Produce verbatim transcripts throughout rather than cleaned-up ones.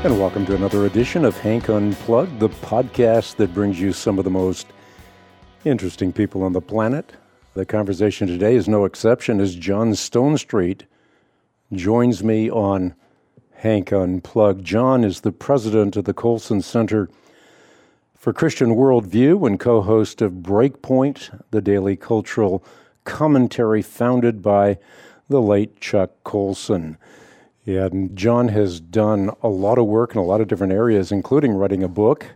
And welcome to another edition of Hank Unplugged, the podcast that brings you some of the most interesting people on the planet. The conversation today is no exception as John Stonestreet joins me on Hank Unplugged. John is the president of the Colson Center for Christian Worldview and co-host of Breakpoint, the daily cultural commentary founded by the late Chuck Colson. Yeah, and John has done a lot of work in a lot of different areas, including writing a book,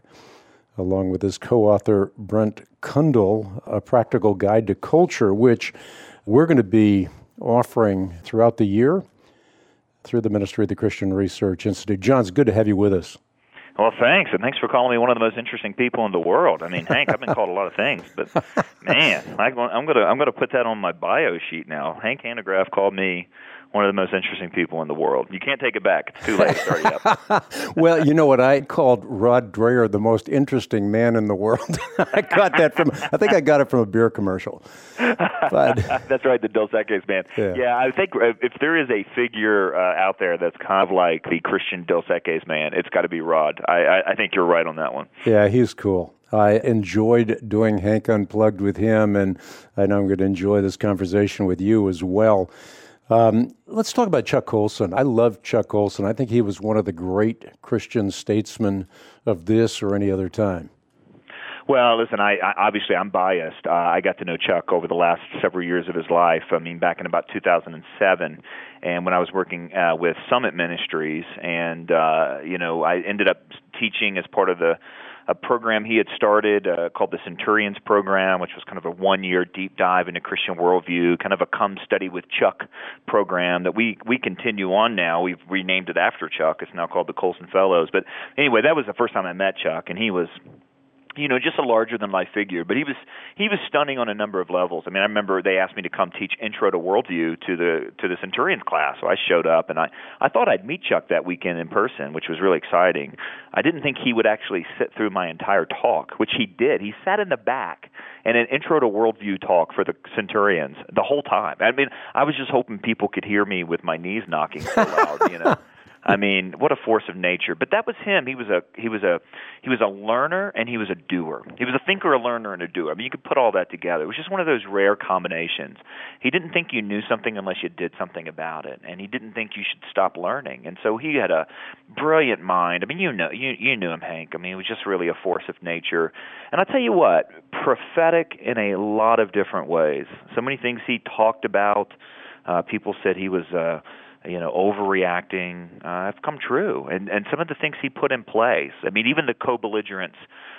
along with his co-author Brent Kundal, A Practical Guide to Culture, which we're going to be offering throughout the year through the Ministry of the Christian Research Institute. John, it's good to have you with us. Well, thanks, and thanks for calling me one of the most interesting people in the world. I mean, Hank, I've been called a lot of things, but man, I'm going to I'm going to put that on my bio sheet now. Hank Hanegraaff called me one of the most interesting people in the world. You can't take it back. It's too late. It's already up. Well, you know what? I called Rod Dreher the most interesting man in the world. I got that from, I think I got it from a beer commercial. But that's right, the Dos Equis man. Yeah. yeah, I think if there is a figure uh, out there that's kind of like the Christian Dos Equis man, it's got to be Rod. I, I, I think you're right on that one. Yeah, he's cool. I enjoyed doing Hank Unplugged with him, and I know I'm going to enjoy this conversation with you as well. Um, let's talk about Chuck Colson. I love Chuck Colson. I think he was one of the great Christian statesmen of this or any other time. Well, listen, I, I obviously I'm biased. Uh, I got to know Chuck over the last several years of his life. I mean, back in about two thousand seven, and when I was working uh, with Summit Ministries, and uh, you know, I ended up teaching as part of the a program he had started uh, called the Centurions Program, which was kind of a one-year deep dive into Christian worldview, kind of a come study with Chuck program that we, we continue on now. We've renamed it after Chuck. It's now called the Colson Fellows. But anyway, that was the first time I met Chuck, and he was, you know, just a larger-than-life figure. But he was he was stunning on a number of levels. I mean, I remember they asked me to come teach Intro to Worldview to the to the Centurions class. So I showed up, and I, I thought I'd meet Chuck that weekend in person, which was really exciting. I didn't think he would actually sit through my entire talk, which he did. He sat in the back and an Intro to Worldview talk for the Centurions the whole time. I mean, I was just hoping people could hear me with my knees knocking so loud, you know. I mean, what a force of nature. But that was him. He was a he was a he was a learner and he was a doer. He was a thinker, a learner, and a doer. I mean, you could put all that together. It was just one of those rare combinations. He didn't think you knew something unless you did something about it, and he didn't think you should stop learning. And so he had a brilliant mind. I mean, you know, you you knew him, Hank. I mean, he was just really a force of nature. And I'll tell you what, prophetic in a lot of different ways. So many things he talked about. Uh, people said he was. Uh, you know, overreacting, uh, have come true. And and some of the things he put in place, I mean, even the co-belligerence,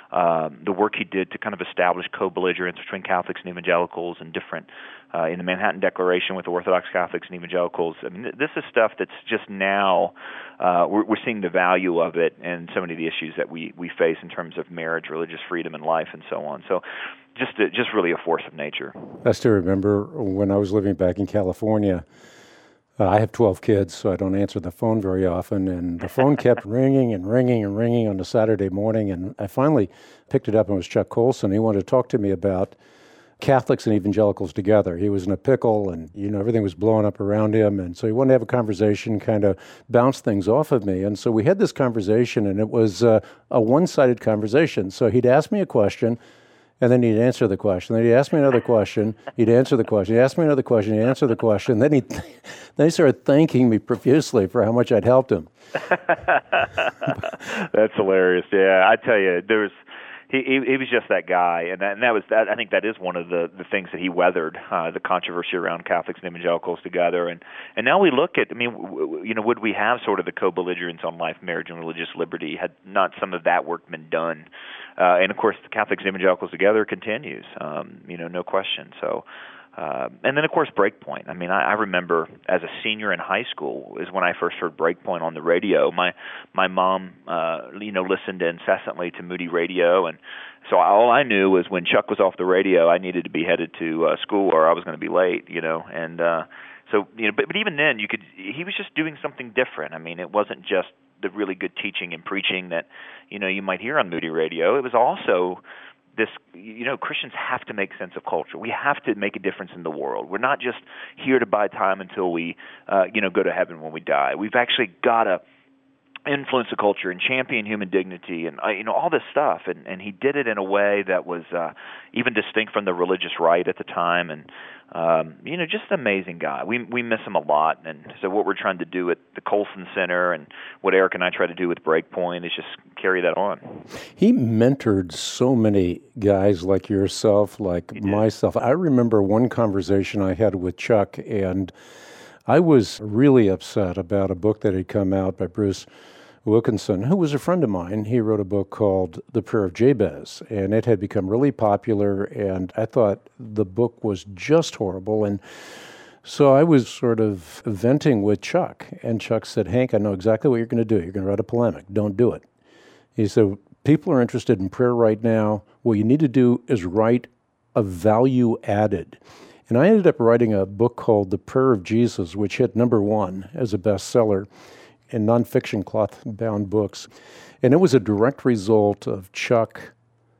um, the work he did to kind of establish co-belligerence between Catholics and evangelicals and different, uh, in the Manhattan Declaration with Orthodox Catholics and evangelicals. I mean, this is stuff that's just now, uh, we're, we're seeing the value of it and so many of the issues that we, we face in terms of marriage, religious freedom, and life, and so on. So just, a, just really a force of nature. I still remember when I was living back in California, Uh, I have twelve kids, so I don't answer the phone very often, and the phone kept ringing and ringing and ringing on a Saturday morning, and I finally picked it up, and it was Chuck Colson. He wanted to talk to me about Catholics and evangelicals together. He was in a pickle, and, you know, everything was blowing up around him, and so he wanted to have a conversation, kind of bounce things off of me, and so we had this conversation, and it was uh, a one-sided conversation. So he'd ask me a question, and then he'd answer the question. Then he'd ask me another question. He'd answer the question. He'd ask me another question. He'd answer the question. Then he, then he started thanking me profusely for how much I'd helped him. That's hilarious. Yeah, I tell you, there was he, he he was just that guy, and that, and that was that. I think that is one of the, the things that he weathered, uh, the controversy around Catholics and evangelicals together. And and now we look at, I mean, w- w- you know, would we have sort of the co-belligerence on life, marriage, and religious liberty had not some of that work been done? Uh, and, of course, the Catholics and evangelicals together continues, um, you know, no question. So, uh, and then, of course, Breakpoint. I mean, I, I remember as a senior in high school is when I first heard Breakpoint on the radio. My my mom, uh, you know, listened incessantly to Moody Radio, and so all I knew was when Chuck was off the radio, I needed to be headed to uh, school or I was going to be late, you know, and uh, so, you know, but, but even then, you could, he was just doing something different. I mean, it wasn't just the really good teaching and preaching that, you know, you might hear on Moody Radio. It was also this, you know, Christians have to make sense of culture. We have to make a difference in the world. We're not just here to buy time until we, uh, you know, go to heaven when we die. We've actually got to influence the culture and champion human dignity and uh, you know all this stuff, and and he did it in a way that was uh, even distinct from the religious right at the time, and um, you know just an amazing guy. We we miss him a lot, and so what we're trying to do at the Colson Center and what Eric and I try to do with Breakpoint is just carry that on. He mentored so many guys like yourself, like myself. I remember one conversation I had with Chuck, and I was really upset about a book that had come out by Bruce Wilkinson, who was a friend of mine. He wrote a book called The Prayer of Jabez, and it had become really popular, and I thought the book was just horrible. And so I was sort of venting with Chuck, and Chuck said, Hank, I know exactly what you're going to do. You're going to write a polemic. Don't do it. He said, people are interested in prayer right now. What you need to do is write a value added. And I ended up writing a book called The Prayer of Jesus, which hit number one as a bestseller in nonfiction cloth-bound books. And it was a direct result of Chuck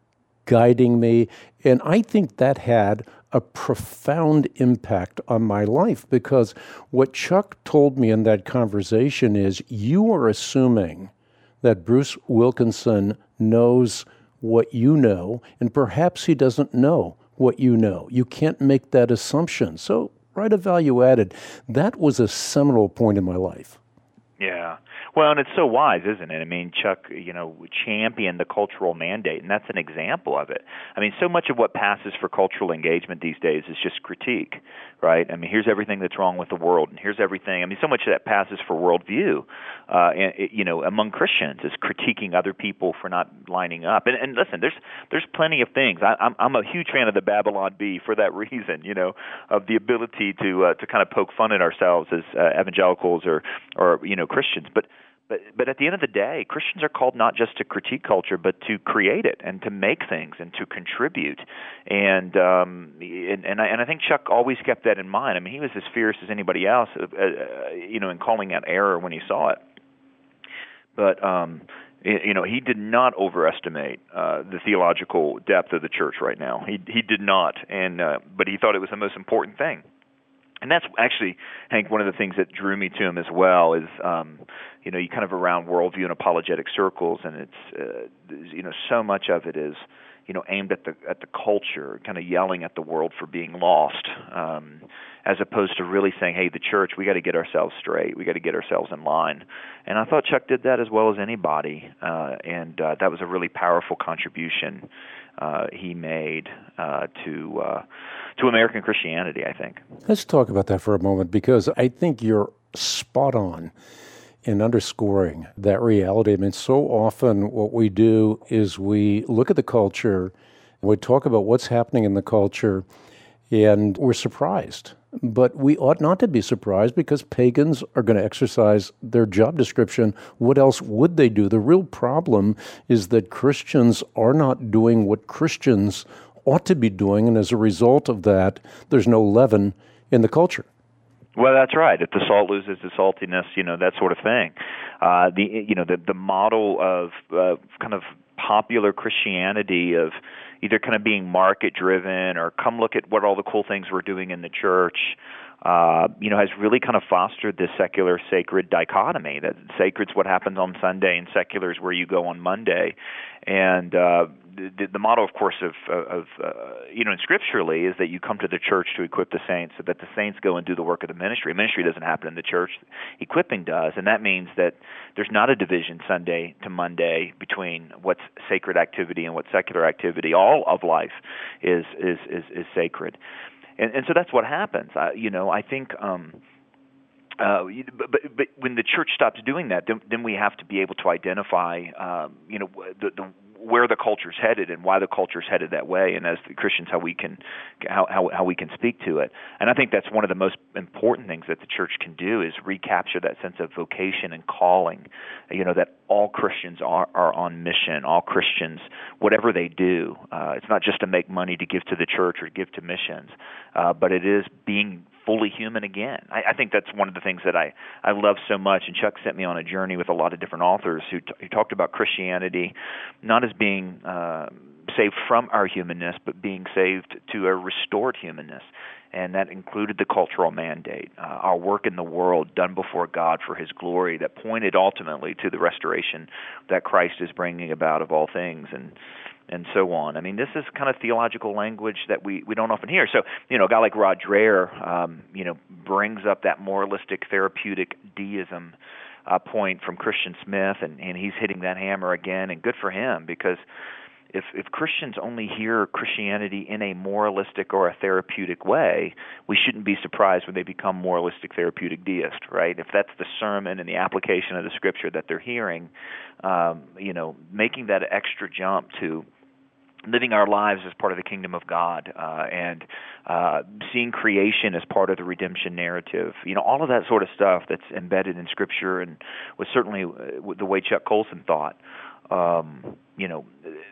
guiding me. And I think that had a profound impact on my life, because what Chuck told me in that conversation is, you are assuming that Bruce Wilkinson knows what you know, and perhaps he doesn't know what you know. You can't make that assumption. So write a value added. That was a seminal point in my life. Yeah. Well, and it's so wise, isn't it? I mean, Chuck, you know, championed the cultural mandate, and that's an example of it. I mean, so much of what passes for cultural engagement these days is just critique, right? I mean, here's everything that's wrong with the world, and here's everything. I mean, so much of that passes for worldview, uh, and, it, you know, among Christians is critiquing other people for not lining up. And, and listen, there's there's plenty of things. I, I'm I'm a huge fan of the Babylon Bee for that reason, you know, of the ability to uh, to kind of poke fun at ourselves as uh, evangelicals or or you know Christians, but. But but at the end of the day, Christians are called not just to critique culture, but to create it and to make things and to contribute. And um, and and I, and I think Chuck always kept that in mind. I mean, he was as fierce as anybody else, uh, uh, you know, in calling out error when he saw it. But um, you know, he did not overestimate uh, the theological depth of the church right now. He he did not, and uh, but he thought it was the most important thing. And that's actually, Hank, one of the things that drew me to him as well is, um, you know, you kind of around worldview and apologetic circles, and it's, uh, you know, so much of it is, you know, aimed at the at the culture, kind of yelling at the world for being lost, um, as opposed to really saying, hey, the church, we got to get ourselves straight, we got to get ourselves in line. And I thought Chuck did that as well as anybody, uh, and uh, that was a really powerful contribution uh, he made uh, to uh, to American Christianity, I think. Let's talk about that for a moment, because I think you're spot on in underscoring that reality. I mean, so often what we do is we look at the culture, we talk about what's happening in the culture, and we're surprised. But we ought not to be surprised, because pagans are going to exercise their job description. What else would they do? The real problem is that Christians are not doing what Christians ought to be doing, and as a result of that, there's no leaven in the culture. Well, that's right. If the salt loses its saltiness, you know, that sort of thing. Uh, the you know the the model of uh, kind of popular Christianity of either kind of being market driven or come look at what all the cool things we're doing in the church, uh, you know, has really kind of fostered this secular sacred dichotomy. That sacred's what happens on Sunday, and secular is where you go on Monday. And uh, the, the model, of course, of, of uh, you know, scripturally is that you come to the church to equip the saints, so that the saints go and do the work of the ministry. Ministry doesn't happen in the church; equipping does, and that means that there's not a division Sunday to Monday between what's sacred activity and what's secular activity. All of life is is is, is sacred, and and so that's what happens. I, you know, I think. Um, Uh, but, but, but when the church stops doing that, then, then we have to be able to identify, um, you know, the, the, where the culture's headed and why the culture's headed that way, and as the Christians, how we can, how, how how we can speak to it. And I think that's one of the most important things that the church can do is recapture that sense of vocation and calling. You know, that all Christians are are on mission. All Christians, whatever they do, uh, it's not just to make money to give to the church or give to missions, uh, but it is being fully human again. I, I think that's one of the things that I, I love so much, and Chuck sent me on a journey with a lot of different authors who, t- who talked about Christianity not as being uh, saved from our humanness, but being saved to a restored humanness. And that included the cultural mandate, uh, our work in the world done before God for His glory that pointed ultimately to the restoration that Christ is bringing about of all things, and and so on. I mean, this is kind of theological language that we, we don't often hear. So, you know, a guy like Rod Dreher, um, you know, brings up that moralistic therapeutic deism uh, point from Christian Smith, and, and he's hitting that hammer again, and good for him, because If if Christians only hear Christianity in a moralistic or a therapeutic way, we shouldn't be surprised when they become moralistic therapeutic deist, right? If that's the sermon and the application of the Scripture that they're hearing, um, you know, making that extra jump to living our lives as part of the kingdom of God, uh, and uh, seeing creation as part of the redemption narrative, you know, all of that sort of stuff that's embedded in Scripture and was certainly the way Chuck Colson thought. Um, you know,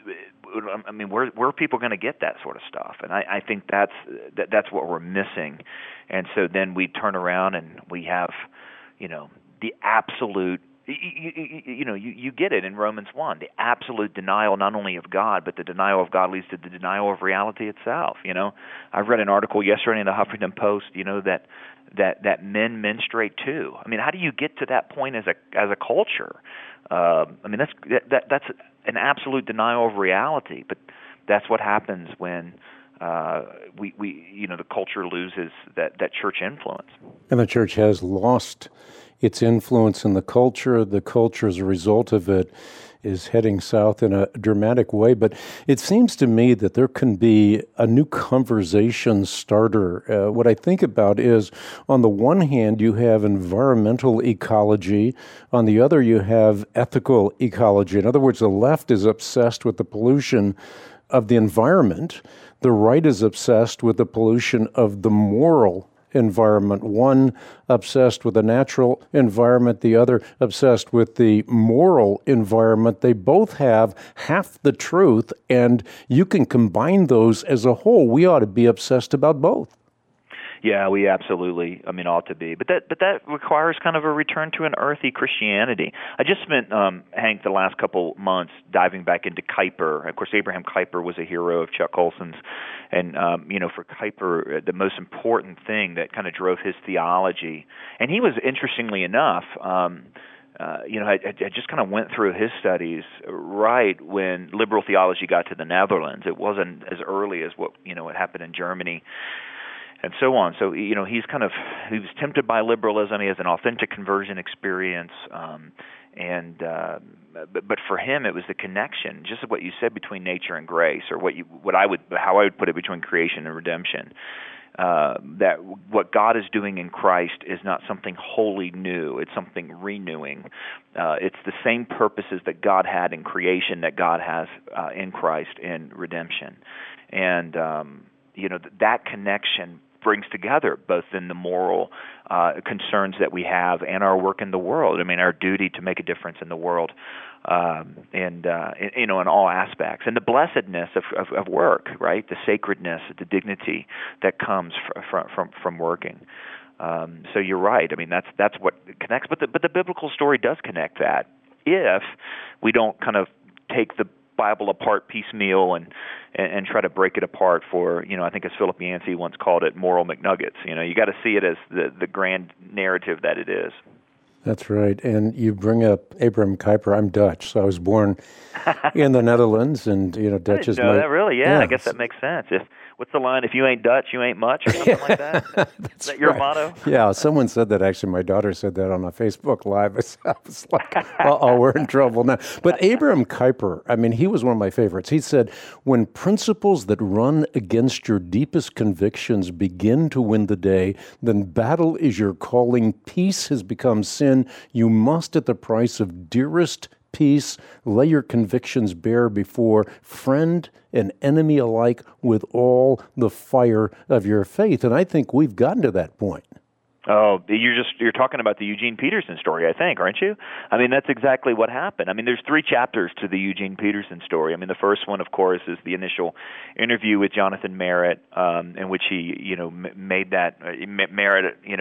I mean, where where are people going to get that sort of stuff? And I, I think that's that, that's what we're missing. And so then we turn around and we have, you know, the absolute. You, you, you know, you, you get it in Romans one, the absolute denial not only of God, but the denial of God leads to the denial of reality itself. You know, I read an article yesterday in the Huffington Post, you know, that that that men menstruate too. I mean, how do you get to that point as a as a culture? Uh, I mean, that's that that's an absolute denial of reality. But that's what happens when uh, we we you know the culture loses that that church influence. And the church has lost its influence in the culture. The culture, as a result of it, is heading south in a dramatic way. But it seems to me that there can be a new conversation starter. Uh, what I think about is, on the one hand, you have environmental ecology. On the other, you have ethical ecology. In other words, the left is obsessed with the pollution of the environment. The right is obsessed with the pollution of the moral environment. One obsessed with the natural environment, the other obsessed with the moral environment. They both have half the truth, and you can combine those as a whole. We ought to be obsessed about both. Yeah, we absolutely, I mean, ought to be. But that but that requires kind of a return to an earthy Christianity. I just spent, um, Hank, the last couple months diving back into Kuyper. Of course, Abraham Kuyper was a hero of Chuck Colson's. And, um, you know, for Kuyper, the most important thing that kind of drove his theology, and he was, interestingly enough, um, Uh, you know, I, I just kind of went through his studies right when liberal theology got to the Netherlands. It wasn't as early as what, you know, what happened in Germany and so on. So, you know, he's kind of, he was tempted by liberalism. He has an authentic conversion experience. Um, and, uh, but, but for him, it was the connection, just what you said, between nature and grace, or what you, what I would, how I would put it, between creation and redemption. Uh, that what God is doing in Christ is not something wholly new. It's something renewing. Uh, it's the same purposes that God had in creation that God has uh, in Christ in redemption. And, um, you know, that connection brings together both in the moral uh, concerns that we have and our work in the world. I mean, our duty to make a difference in the world, um, and uh, in, you know, in all aspects, and the blessedness of, of, of work, right? The sacredness, the dignity that comes from from from working. Um, so you're right. I mean, that's that's what connects. But the but the biblical story does connect that, if we don't kind of take the Bible apart piecemeal and, and and try to break it apart for, you know, I think as Philip Yancey once called it, moral McNuggets. You know, you got to see it as the, the grand narrative that it is. That's right. And you bring up Abraham Kuyper. I'm Dutch, so I was born in the Netherlands, and, you know, Dutch I is know my... that really, yeah, yeah. I guess that makes sense. If What's the line? If you ain't Dutch, you ain't much, or something like that? Is that your right. motto? Yeah, someone said that. Actually, my daughter said that on a Facebook Live. I was like, uh-oh, we're in trouble now. But Abraham Kuyper, I mean, he was one of my favorites. He said, when principles that run against your deepest convictions begin to win the day, then battle is your calling. Peace has become sin. You must, at the price of dearest peace, lay your convictions bare before friend and enemy alike with all the fire of your faith. And I think we've gotten to that point. Oh, you're just you're talking about the Eugene Peterson story, I think, aren't you? I mean, that's exactly what happened. I mean, there's three chapters to the Eugene Peterson story. I mean, the first one, of course, is the initial interview with Jonathan Merritt, um, in which he, you know, m- made that uh, Merritt, you know,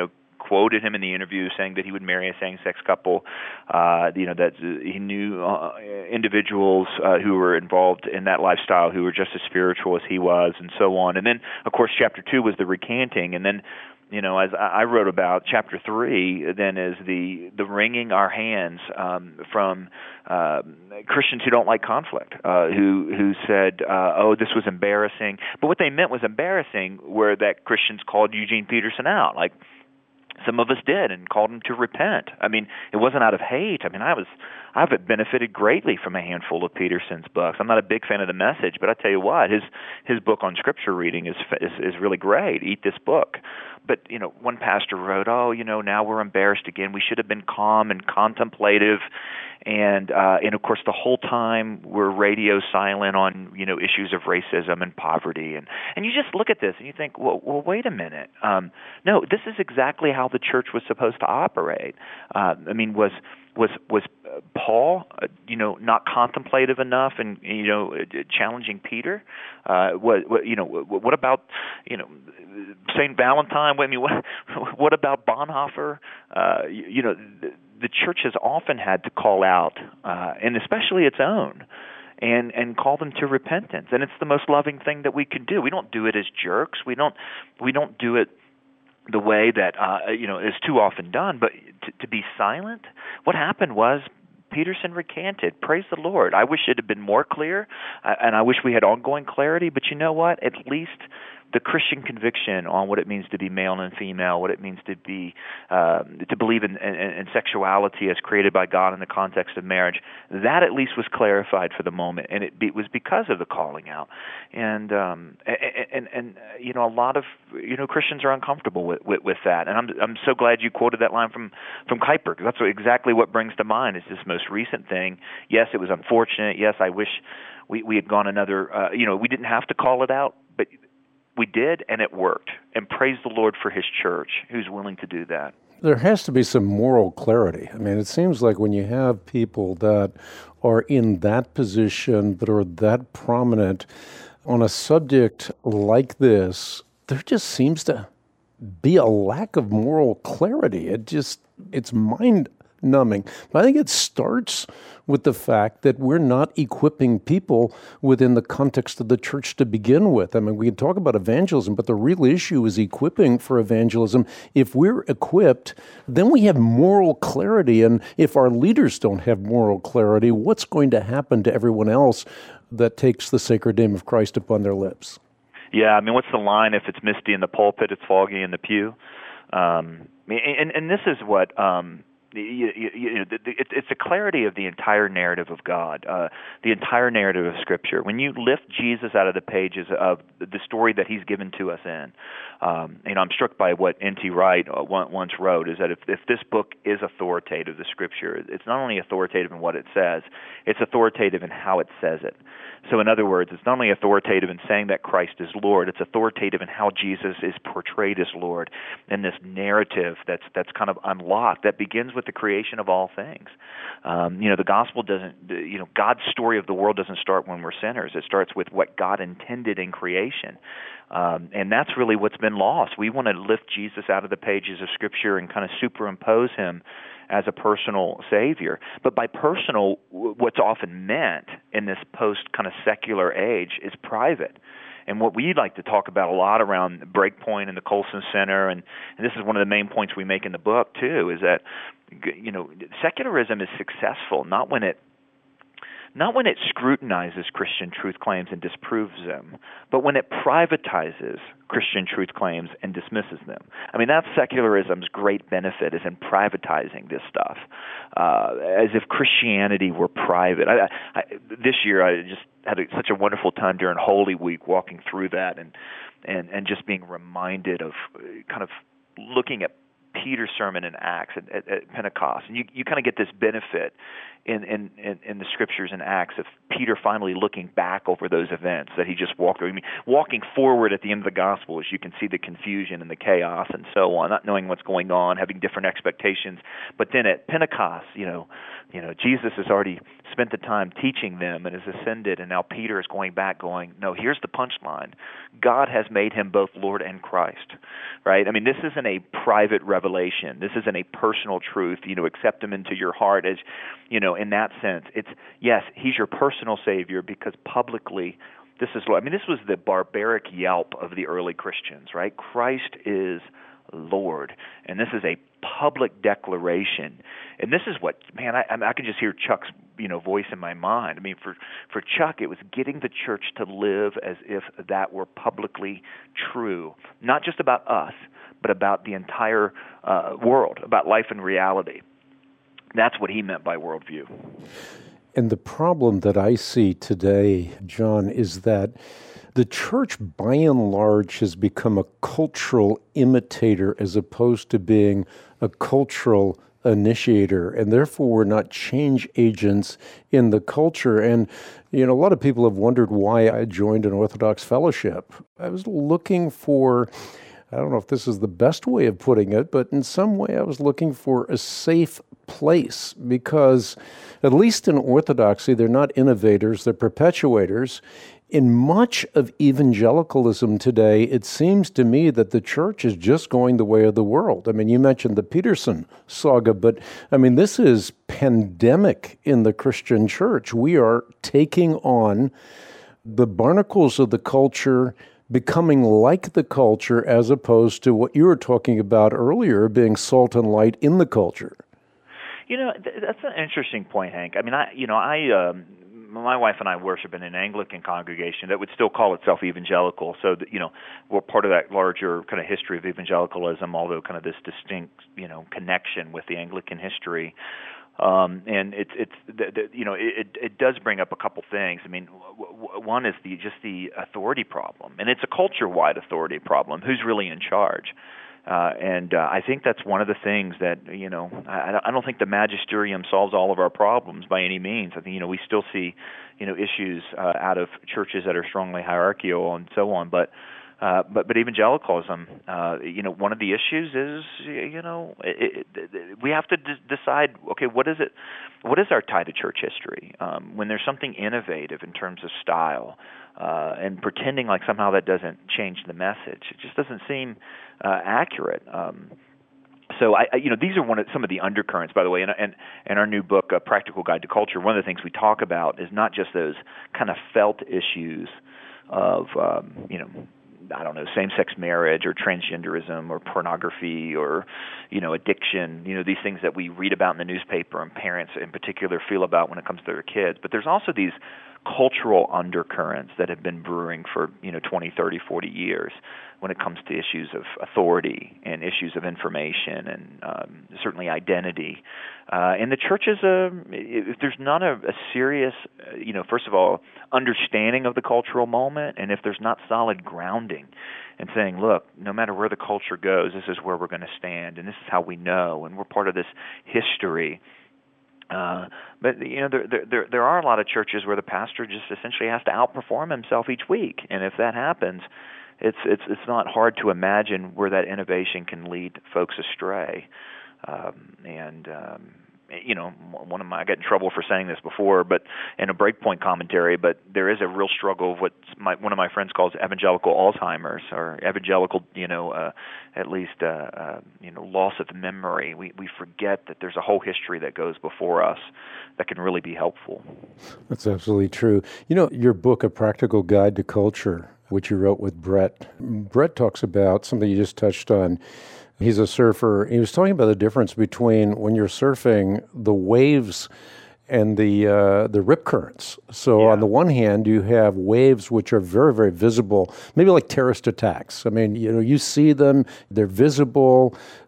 quoted him in the interview saying that he would marry a same-sex couple. Uh, you know, that he knew uh, individuals uh, who were involved in that lifestyle who were just as spiritual as he was, and so on. And then, of course, chapter two was the recanting, and then, you know, as I wrote about, chapter three then is the the wringing our hands um, from uh, Christians who don't like conflict, uh, who who said, uh, "Oh, this was embarrassing." But what they meant was embarrassing, where that Christians called Eugene Peterson out, like some of us did, and called him to repent. I mean, it wasn't out of hate. I mean, I was I've benefited greatly from a handful of Peterson's books. I'm not a big fan of the message, but I tell you what, his his book on scripture reading is is, is really great. Eat this book. But, you know, one pastor wrote, oh, you know, now we're embarrassed again. We should have been calm and contemplative. And, uh, and of course, the whole time we're radio silent on, you know, issues of racism and poverty. And, and you just look at this and you think, well, well wait a minute. Um, no, this is exactly how the church was supposed to operate. Uh, I mean, was... Was was Paul, uh, you know, not contemplative enough, and you know, challenging Peter? Uh, what, what you know, what about you know, Saint Valentine? I mean, what what about Bonhoeffer? Uh, you, you know, the, the church has often had to call out, uh, and especially its own, and and call them to repentance. And it's the most loving thing that we can do. We don't do it as jerks. We don't we don't do it the way that uh, you know is too often done, but to, to be silent. What happened was Peterson recanted. Praise the Lord. I wish it had been more clear, uh, and I wish we had ongoing clarity. But you know what? At least the Christian conviction on what it means to be male and female, what it means to be uh, to believe in, in, in sexuality as created by God in the context of marriage, that at least was clarified for the moment, and it, be, it was because of the calling out. And, um, and and and you know, a lot of you know Christians are uncomfortable with, with, with that, and I'm I'm so glad you quoted that line from from Kuyper, because that's what, exactly what brings to mind is this most recent thing. Yes, it was unfortunate. Yes, I wish we we had gone another. Uh, you know, we didn't have to call it out, but we did, and it worked. And praise the Lord for his church, who's willing to do that. There has to be some moral clarity. I mean, it seems like when you have people that are in that position, that are that prominent on a subject like this, there just seems to be a lack of moral clarity. It just, it's mind numbing. But I think it starts with the fact that we're not equipping people within the context of the church to begin with. I mean, we can talk about evangelism, but the real issue is equipping for evangelism. If we're equipped, then we have moral clarity. And if our leaders don't have moral clarity, what's going to happen to everyone else that takes the sacred name of Christ upon their lips? Yeah, I mean, what's the line? If it's misty in the pulpit, it's foggy in the pew. Um, and, and this is what... Um, You, you, you know, the, the, it's a clarity of the entire narrative of God, uh, the entire narrative of Scripture. When you lift Jesus out of the pages of the story that he's given to us in, um, you know, I'm struck by what N T Wright once wrote, is that if, if this book is authoritative, the Scripture, it's not only authoritative in what it says, it's authoritative in how it says it. So in other words, it's not only authoritative in saying that Christ is Lord, it's authoritative in how Jesus is portrayed as Lord in this narrative that's that's kind of unlocked, that begins with the creation of all things. Um, you know, the gospel doesn't, you know, God's story of the world doesn't start when we're sinners. It starts with what God intended in creation. Um, and that's really what's been lost. We want to lift Jesus out of the pages of Scripture and kind of superimpose him as a personal Savior. But by personal, what's often meant in this post kind of secular age is private. And what we like to talk about a lot around Breakpoint and the Colson Center, and, and this is one of the main points we make in the book too, is that, you know, secularism is successful not when it not when it scrutinizes Christian truth claims and disproves them, but when it privatizes Christian truth claims and dismisses them. I mean, that's secularism's great benefit, is in privatizing this stuff, uh, as if Christianity were private. I, I, this year, I just had a, such a wonderful time during Holy Week walking through that and, and, and just being reminded of kind of looking at Peter's sermon in Acts at, at, at Pentecost. And you, you kind of get this benefit in, in, in, in the scriptures and Acts of Peter finally looking back over those events that he just walked through. I mean, walking forward at the end of the gospel, as you can see the confusion and the chaos and so on, not knowing what's going on, having different expectations. But then at Pentecost, you know, you know, Jesus has already spent the time teaching them and has ascended, and now Peter is going back going, no, here's the punchline. God has made him both Lord and Christ, right? I mean, this isn't a private revelation. This isn't a personal truth, you know, accept him into your heart as, you know, in that sense. It's, yes, he's your personal Savior because publicly this is, I mean, this was the barbaric yelp of the early Christians, right? Christ is Lord, and this is a public declaration. And this is what, man, I, I can just hear Chuck's, you know, voice in my mind. I mean, for, for Chuck, it was getting the church to live as if that were publicly true, not just about us, but about the entire uh, world, about life and reality. That's what he meant by worldview. And the problem that I see today, John, is that the church, by and large, has become a cultural imitator as opposed to being a cultural initiator, and therefore we're not change agents in the culture. And, you know, a lot of people have wondered why I joined an Orthodox fellowship. I was looking for, I don't know if this is the best way of putting it, but in some way I was looking for a safe place because, at least in Orthodoxy, they're not innovators, they're perpetuators. In much of evangelicalism today, it seems to me that the church is just going the way of the world. I mean, you mentioned the Peterson saga, but I mean, this is pandemic in the Christian church. We are taking on the barnacles of the culture, becoming like the culture, as opposed to what you were talking about earlier, being salt and light in the culture. You know, th- that's an interesting point, Hank. I mean, I, you know, I... Um My wife and I worship in an Anglican congregation that would still call itself evangelical. So, that, you know, we're part of that larger kind of history of evangelicalism, although kind of this distinct, you know, connection with the Anglican history. Um, and it's, it's, the, the, you know, it, it does bring up a couple things. I mean, w- w- one is the just the authority problem, and it's a culture-wide authority problem. Who's really in charge? Uh, and uh, I think that's one of the things that, you know, I, I don't think the magisterium solves all of our problems by any means. I think, you know, we still see, you know, issues uh, out of churches that are strongly hierarchical and so on. But uh, but but evangelicalism, uh, you know, one of the issues is, you know, it, it, it, we have to d- decide, okay, what is it? What is our tie to church history? Um, when there's something innovative in terms of style, uh, and pretending like somehow that doesn't change the message, it just doesn't seem uh, accurate. Um, so, I, I, you know, these are one of some of the undercurrents, by the way. And and, and our new book, A Practical Guide to Culture, one of the things we talk about is not just those kind of felt issues of, um, you know, I don't know, same-sex marriage or transgenderism or pornography or, you know, addiction, you know, these things that we read about in the newspaper and parents in particular feel about when it comes to their kids. But there's also these cultural undercurrents that have been brewing for, you know, twenty, thirty, forty years when it comes to issues of authority and issues of information and um, certainly identity. Uh, and the church is a, if there's not a, a serious, uh, you know, first of all, understanding of the cultural moment, and if there's not solid grounding and saying, look, no matter where the culture goes, this is where we're going to stand, and this is how we know, and we're part of this history. Uh, but you know, there, there there are a lot of churches where the pastor just essentially has to outperform himself each week, and if that happens, it's it's it's not hard to imagine where that innovation can lead folks astray. Um, and um, you know, one of my I got in trouble for saying this before, but in a Breakpoint commentary, but there is a real struggle of what my, one of my friends calls evangelical Alzheimer's, or evangelical, you know, uh, at least uh, uh, you know, loss of memory. We we forget that there's a whole history that goes before us that can really be helpful. That's absolutely true. You know, your book, A Practical Guide to Culture, which you wrote with Brett, Brett talks about something you just touched on. He's a surfer. He was talking about the difference between when you're surfing, the waves and the uh, the rip currents. So yeah. On the one hand, you have waves which are very, very visible, maybe like terrorist attacks. I mean, you know, you see them, they're visible.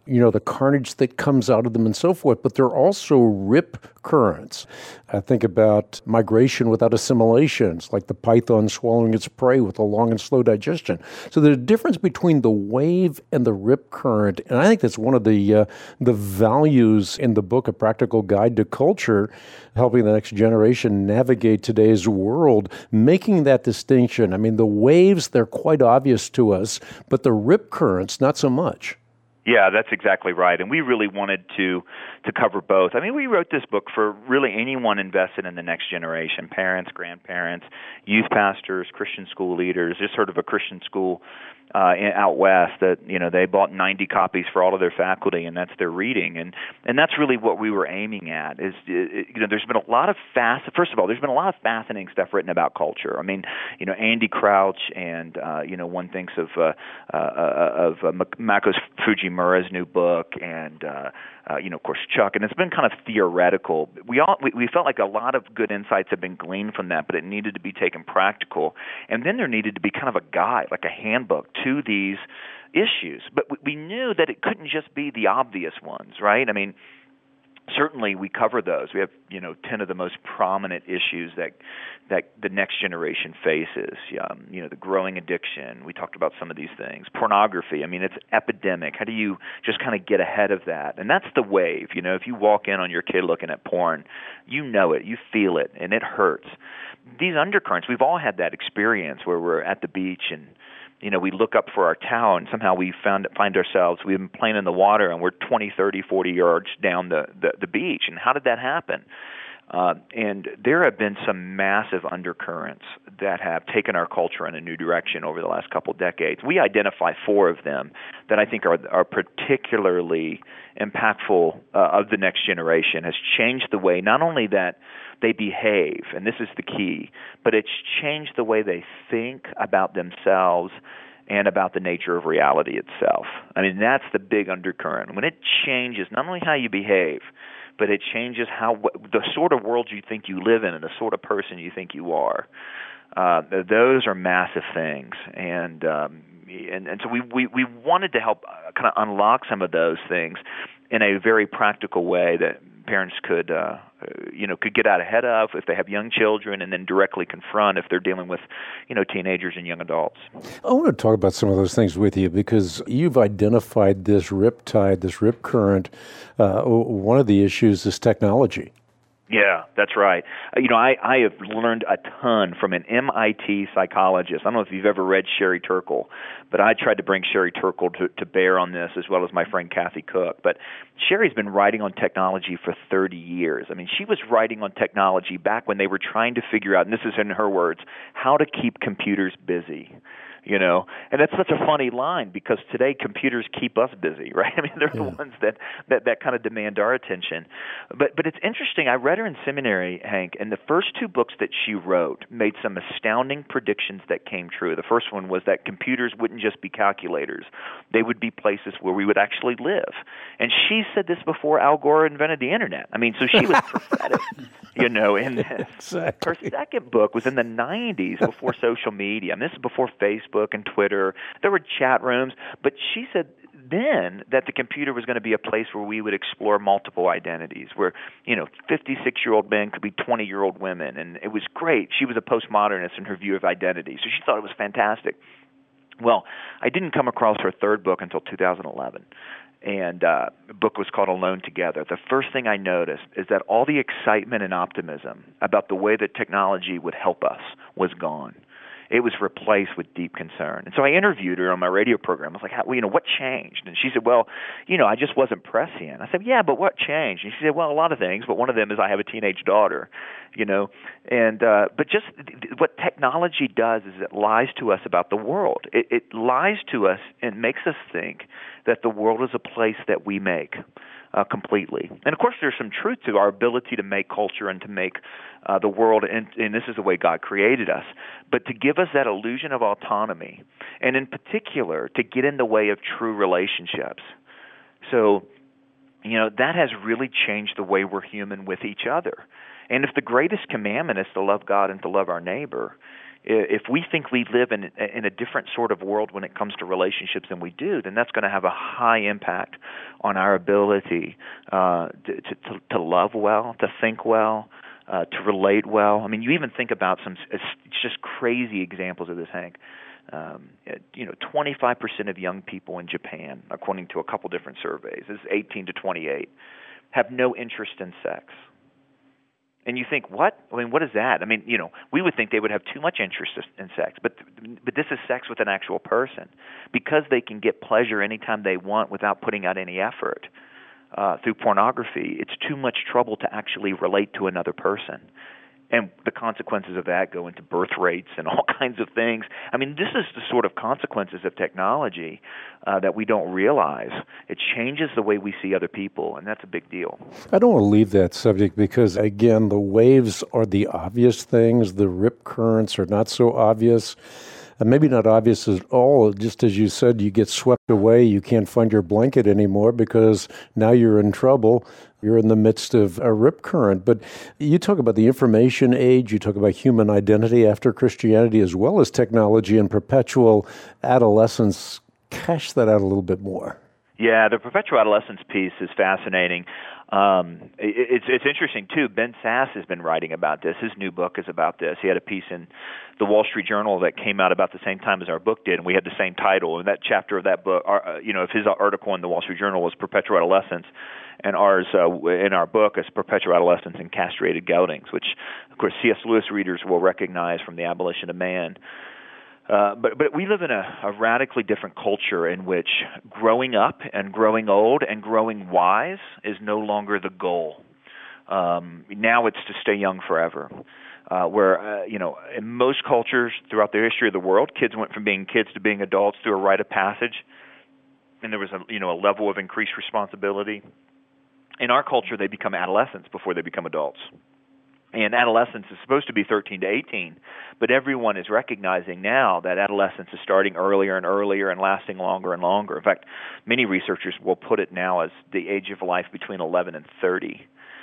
you know, the carnage that comes out of them and so forth, but they're also rip currents. I think about migration without assimilation. It's like the python swallowing its prey with a long and slow digestion. So there's a difference between the wave and the rip current, and I think that's one of the uh, the values in the book, A Practical Guide to Culture, helping the next generation navigate today's world, making that distinction. I mean, the waves, they're quite obvious to us, but the rip currents, not so much. Yeah, that's exactly right. And we really wanted to to cover both. I mean, we wrote this book for really anyone invested in the next generation, parents, grandparents, youth pastors, Christian school leaders, just sort of a Christian school uh, in, out west that, you know, they bought ninety copies for all of their faculty, and that's their reading. And and that's really what we were aiming at is, you know, there's been a lot of fast, first of all, there's been a lot of fascinating stuff written about culture. I mean, you know, Andy Crouch and, uh, you know, one thinks of uh, uh, of uh, Makos Fujimura's new book and, uh, uh, you know, of course, Chuck. And it's been kind of theoretical. We all we, we felt like a lot of good insights have been gleaned from that, but it needed to be taken practical. And then there needed to be kind of a guide, like a handbook to these issues. But we knew that it couldn't just be the obvious ones, right? I mean, certainly we cover those. We have, you know, ten of the most prominent issues that that the next generation faces. Um, you know, the growing addiction. We talked about some of these things. Pornography. I mean, it's epidemic. How do you just kind of get ahead of that? And that's the wave. You know, if you walk in on your kid looking at porn, you know it, you feel it, and it hurts. These undercurrents, we've all had that experience where we're at the beach and, you know, we look up for our towel and somehow we found find ourselves, we've been playing in the water and we're twenty, thirty, forty yards down the, the, the beach. And how did that happen? Uh, and there have been some massive undercurrents that have taken our culture in a new direction over the last couple of decades. We identify four of them that I think are, are particularly impactful uh, of the next generation, has changed the way not only that they behave, and this is the key, but it's changed the way they think about themselves and about the nature of reality itself. I mean, that's the big undercurrent. When it changes not only how you behave, but it changes how the sort of world you think you live in and the sort of person you think you are. Uh, those are massive things, and um, and and so we, we we wanted to help kind of unlock some of those things in a very practical way that parents could, uh, you know, could get out ahead of if they have young children, and then directly confront if they're dealing with, you know, teenagers and young adults. I want to talk about some of those things with you because you've identified this rip tide, this rip current. Uh, one of the issues is technology. Yeah, that's right. Uh, you know, I, I have learned a ton from an M I T psychologist. I don't know if you've ever read Sherry Turkle, but I tried to bring Sherry Turkle to, to bear on this, as well as my friend Kathy Cook. But Sherry's been writing on technology for thirty years. I mean, she was writing on technology back when they were trying to figure out, and this is in her words, how to keep computers busy. You know, and that's such a funny line because today computers keep us busy, right? I mean, they're yeah. the ones that, that, that kind of demand our attention. But but it's interesting. I read her in seminary, Hank, and the first two books that she wrote made some astounding predictions that came true. The first one was that computers wouldn't just be calculators. They would be places where we would actually live. And she said this before Al Gore invented the Internet. I mean, so she was prophetic, you know, in this. Exactly. Her second book was in the nineties before social media. I mean, this is before Facebook and Twitter. There were chat rooms, but she said then that the computer was going to be a place where we would explore multiple identities, where, you know, fifty-six-year-old men could be twenty-year-old women, and it was great. She was a postmodernist in her view of identity, so she thought it was fantastic. Well, I didn't come across her third book until two thousand eleven. And uh, the book was called Alone Together. The first thing I noticed is that all the excitement and optimism about the way that technology would help us was gone. It was replaced with deep concern. And so I interviewed her on my radio program. I was like, How, well, you know, what changed? And she said, well, you know, I just wasn't prescient. I said, yeah, but what changed? And she said, well, a lot of things, but one of them is I have a teenage daughter, you know. And uh, but just what technology does is it lies to us about the world. It, it lies to us and makes us think that the world is a place that we make. Uh, completely. And of course there's some truth to our ability to make culture and to make uh, the world, and, and this is the way God created us, but to give us that illusion of autonomy, and in particular to get in the way of true relationships. So, you know, that has really changed the way we're human with each other. And if the greatest commandment is to love God and to love our neighbor, If we think we live in in a different sort of world when it comes to relationships than we do, then that's going to have a high impact on our ability uh, to, to to love well, to think well, uh, to relate well. I mean, you even think about some it's just crazy examples of this, Hank. Um, you know, twenty-five percent of young people in Japan, according to a couple different surveys, this is eighteen to twenty-eight, have no interest in sex. And you think, what? I mean, what is that? I mean, you know, we would think they would have too much interest in sex, but but this is sex with an actual person. Because they can get pleasure anytime they want without putting out any effort uh, through pornography, it's too much trouble to actually relate to another person. And the consequences of that go into birth rates and all kinds of things. I mean, this is the sort of consequences of technology uh, that we don't realize. It changes the way we see other people, and that's a big deal. I don't want to leave that subject because, again, the waves are the obvious things. The rip currents are not so obvious. Uh, maybe not obvious at all. Just as you said, you get swept away. You can't find your blanket anymore because now you're in trouble. You're in the midst of a rip current. But you talk about the information age. You talk about human identity after Christianity as well as technology and perpetual adolescence. Cash that out a little bit more. Yeah, the perpetual adolescence piece is fascinating. Um, it, it's it's interesting, too. Ben Sasse has been writing about this. His new book is about this. He had a piece in the Wall Street Journal that came out about the same time as our book did, and we had the same title. And that chapter of that book, uh, you know, if his article in the Wall Street Journal was Perpetual Adolescence, and ours uh, in our book is Perpetual Adolescence and Castrated Geldings, which, of course, C S. Lewis readers will recognize from The Abolition of Man. Uh, but but we live in a, a radically different culture in which growing up and growing old and growing wise is no longer the goal. Um, now it's to stay young forever. Uh, where, uh, you know, in most cultures throughout the history of the world, kids went from being kids to being adults through a rite of passage, and there was a you know a level of increased responsibility. In our culture, they become adolescents before they become adults. And adolescence is supposed to be thirteen to eighteen, but everyone is recognizing now that adolescence is starting earlier and earlier and lasting longer and longer. In fact, many researchers will put it now as the age of life between eleven and thirty.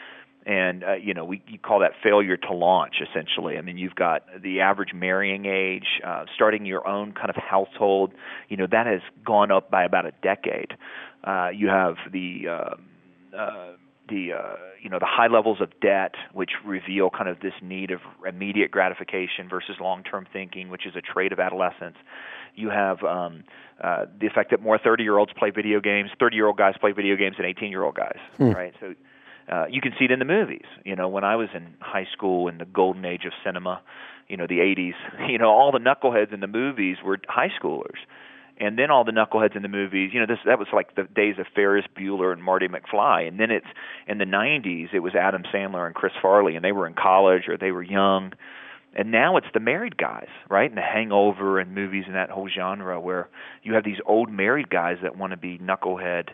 And, uh, you know, we you call that failure to launch, essentially. I mean, you've got the average marrying age, uh, starting your own kind of household. You know, that has gone up by about a decade. Uh, you have the... Uh, uh, the uh, you know the high levels of debt, which reveal kind of this need of immediate gratification versus long-term thinking, which is a trait of adolescence. You have um, uh, the effect that more thirty-year-olds play video games, thirty-year-old guys play video games than eighteen-year-old guys, hmm. right? So uh, you can see it in the movies. You know, when I was in high school in the golden age of cinema, you know, the eighties, you know, all the knuckleheads in the movies were high schoolers. And then all the knuckleheads in the movies, you know, this that was like the days of Ferris Bueller and Marty McFly. And then it's in the nineties, it was Adam Sandler and Chris Farley, and they were in college or they were young. And now it's the married guys, right? And The Hangover and movies and that whole genre where you have these old married guys that want to be knucklehead,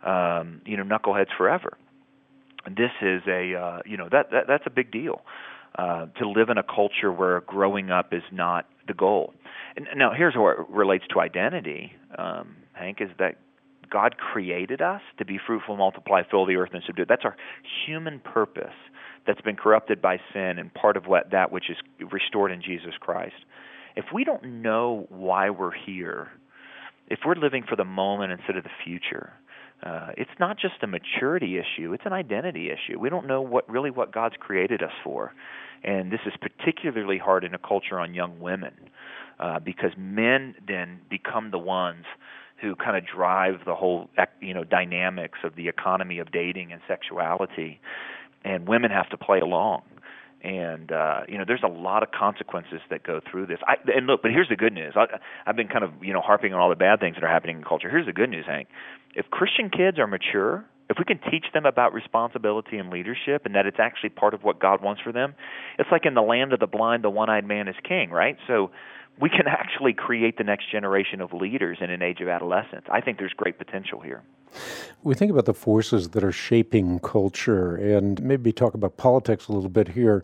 um, you know, knuckleheads forever. And this is a, uh, you know, that, that that's a big deal. Uh, to live in a culture where growing up is not the goal. And now, here's what relates to identity, um, Hank, is that God created us to be fruitful, multiply, fill the earth, and subdue it. That's our human purpose that's been corrupted by sin and part of what that which is restored in Jesus Christ. If we don't know why we're here, if we're living for the moment instead of the future, Uh, it's not just a maturity issue, it's an identity issue. We don't know what really what God's created us for. And this is particularly hard in a culture on young women uh, because men then become the ones who kind of drive the whole you know dynamics of the economy of dating and sexuality, and women have to play along. And, uh, you know, there's a lot of consequences that go through this. I, and look, but here's the good news. I, I've been kind of, you know, harping on all the bad things that are happening in culture. Here's the good news, Hank. If Christian kids are mature, if we can teach them about responsibility and leadership and that it's actually part of what God wants for them, it's like in the land of the blind, the one-eyed man is king, right? So we can actually create the next generation of leaders in an age of adolescence. I think there's great potential here. We think about the forces that are shaping culture and maybe talk about politics a little bit here.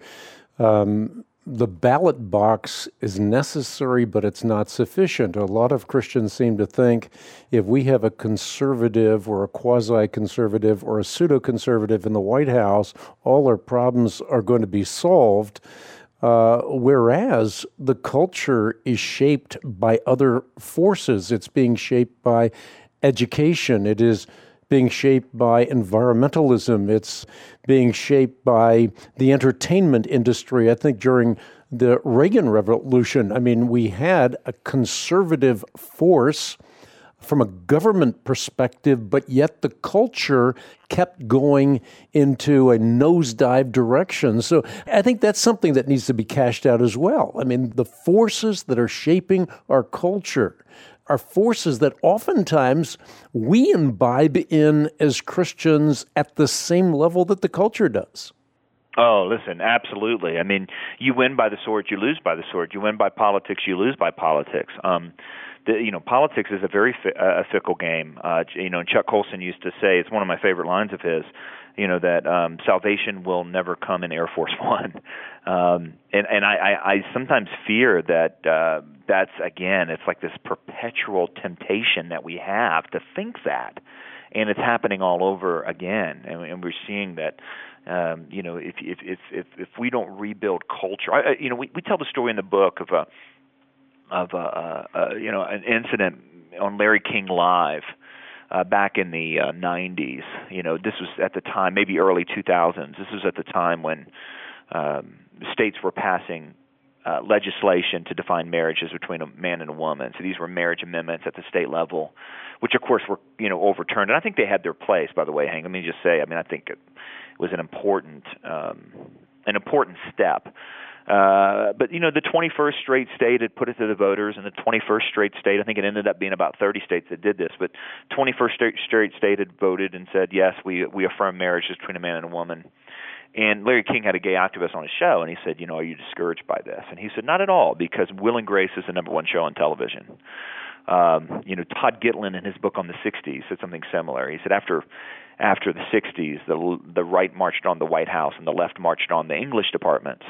Um, the ballot box is necessary, but it's not sufficient. A lot of Christians seem to think if we have a conservative or a quasi-conservative or a pseudo-conservative in the White House, all our problems are going to be solved. Uh, whereas the culture is shaped by other forces. It's being shaped by education. It is being shaped by environmentalism. It's being shaped by the entertainment industry. I think during the Reagan Revolution, I mean, we had a conservative force from a government perspective, but yet the culture kept going into a nosedive direction. So I think that's something that needs to be cashed out as well. I mean, the forces that are shaping our culture are forces that oftentimes we imbibe in as Christians at the same level that the culture does. Oh, listen, absolutely. I mean, you win by the sword, you lose by the sword. You win by politics, you lose by politics. Um, the, you know, politics is a very fi- uh, a fickle game. Uh, you know, Chuck Colson used to say, it's one of my favorite lines of his, you know, that um, salvation will never come in Air Force One. Um, and and I, I, I sometimes fear that uh, that's, again, it's like this perpetual temptation that we have to think that. And it's happening all over again. And, and we're seeing that, um, you know, if, if, if, if, if we don't rebuild culture, I, you know, we, we tell the story in the book of a, of a, uh, uh, you know, an incident on Larry King Live uh, back in the uh, nineties. You know, this was at the time, maybe early two thousands. This was at the time when um, states were passing uh, legislation to define marriages between a man and a woman. So these were marriage amendments at the state level, which of course were, you know, overturned. And I think they had their place, by the way, Hank. Let me just say, I mean, I think it was an important, um, an important step. Uh, but, you know, the twenty-first straight state had put it to the voters, and the twenty-first straight state, I think it ended up being about thirty states that did this, but twenty-first straight, straight state had voted and said, yes, we we affirm marriage between a man and a woman. And Larry King had a gay activist on his show, and he said, you know, are you discouraged by this? And he said, not at all, because Will and Grace is the number one show on television. Um, you know, Todd Gitlin in his book on the sixties said something similar. He said after after the sixties, the the right marched on the White House and the left marched on the English departments.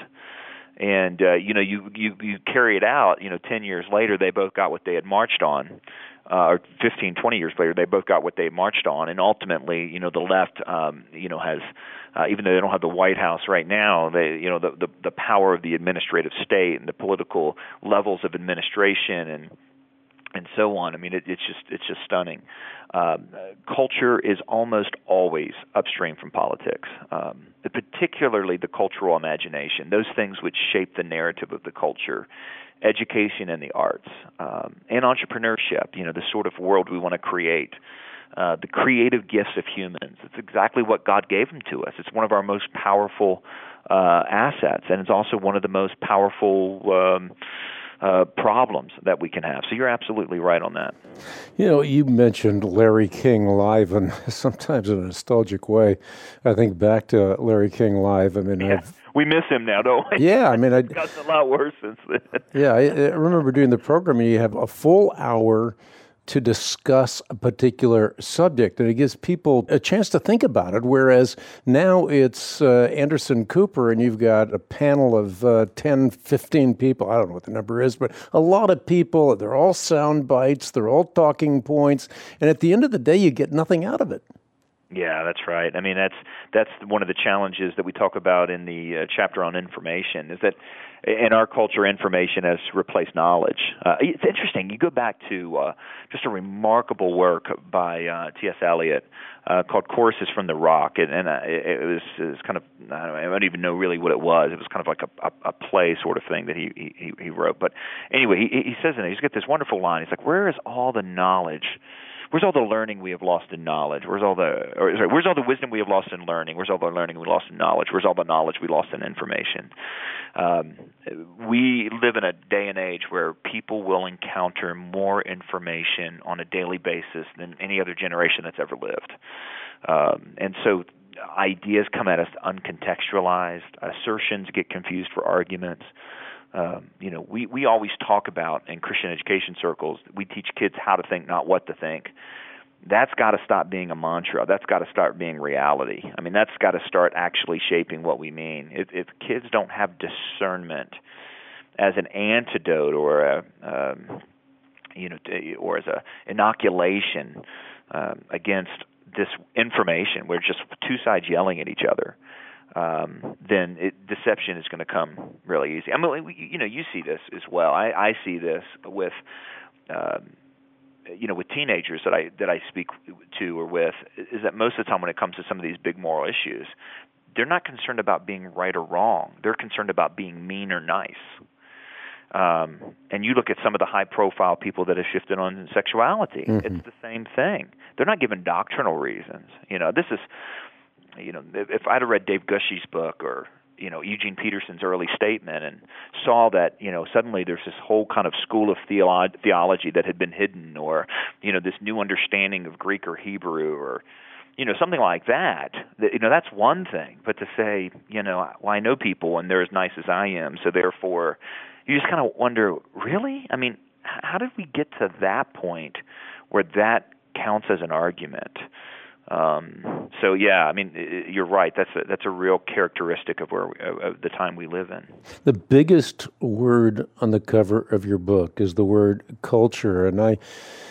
And, uh, you know, you, you, you carry it out, you know, ten years later, they both got what they had marched on, uh, or fifteen, twenty years later, they both got what they marched on. And ultimately, you know, the left, um, you know, has, uh, even though they don't have the White House right now, they, you know, the, the, the power of the administrative state and the political levels of administration and, and so on. I mean, it, it's just it's just stunning. Um, culture is almost always upstream from politics, um, particularly the cultural imagination, those things which shape the narrative of the culture, education and the arts, um, and entrepreneurship, you know, the sort of world we want to create, uh, the creative gifts of humans. It's exactly what God gave them to us. It's one of our most powerful uh, assets, and it's also one of the most powerful um Uh, problems that we can have. So you're absolutely right on that. You know, you mentioned Larry King Live, and sometimes in a nostalgic way, I think back to Larry King Live. I mean, yeah, I've, we miss him now, don't we? Yeah, I mean, I, it's gotten a lot worse since then. Yeah, I, I remember doing the program, and you have a full hour to discuss a particular subject, and it gives people a chance to think about it, whereas now it's uh, Anderson Cooper, and you've got a panel of uh, ten, fifteen people, I don't know what the number is, but a lot of people, they're all sound bites, they're all talking points, and at the end of the day, you get nothing out of it. Yeah, that's right. I mean, that's that's one of the challenges that we talk about in the uh, chapter on information, is that in our culture, information has replaced knowledge. Uh, it's interesting. You go back to uh, just a remarkable work by uh, T S Eliot uh, called Choruses from the Rock, and, and uh, it, it was it was kind of, I don't, know, I don't even know really what it was. It was kind of like a, a, a play sort of thing that he he, he wrote. But anyway, he, he says in it, he's got this wonderful line. He's like, "Where is all the knowledge? Where's all the learning we have lost in knowledge? Where's all the, or sorry, where's all the wisdom we have lost in learning? Where's all the learning we lost in knowledge? Where's all the knowledge we lost in information?" Um, we live in a day and age where people will encounter more information on a daily basis than any other generation that's ever lived. Um, and so ideas come at us uncontextualized, assertions get confused for arguments. Um, you know, we, we always talk about in Christian education circles, we teach kids how to think, not what to think. That's got to stop being a mantra. That's got to start being reality. I mean, that's got to start actually shaping what we mean. If, if kids don't have discernment as an antidote or a, um, you know, or as a inoculation um, against this information, we're just two sides yelling at each other. um, then it, deception is going to come really easy. I mean, you know, you see this as well. I, I see this with, um, you know, with teenagers that I that I speak to or with, is that most of the time when it comes to some of these big moral issues, they're not concerned about being right or wrong. They're concerned about being mean or nice. Um, and you look at some of the high-profile people that have shifted on sexuality. Mm-hmm. It's the same thing. They're not given doctrinal reasons. You know, this is, you know, if I'd have read Dave Gushie's book or, you know, Eugene Peterson's early statement and saw that, you know, suddenly there's this whole kind of school of theolo- theology that had been hidden, or, you know, this new understanding of Greek or Hebrew, or, you know, something like that, that, you know, that's one thing. But to say, you know, well, I know people and they're as nice as I am, so therefore, you just kind of wonder, really? I mean, how did we get to that point where that counts as an argument? Um, so, yeah, I mean, you're right. That's a, that's a real characteristic of where of the time we live in. The biggest word on the cover of your book is the word culture, and I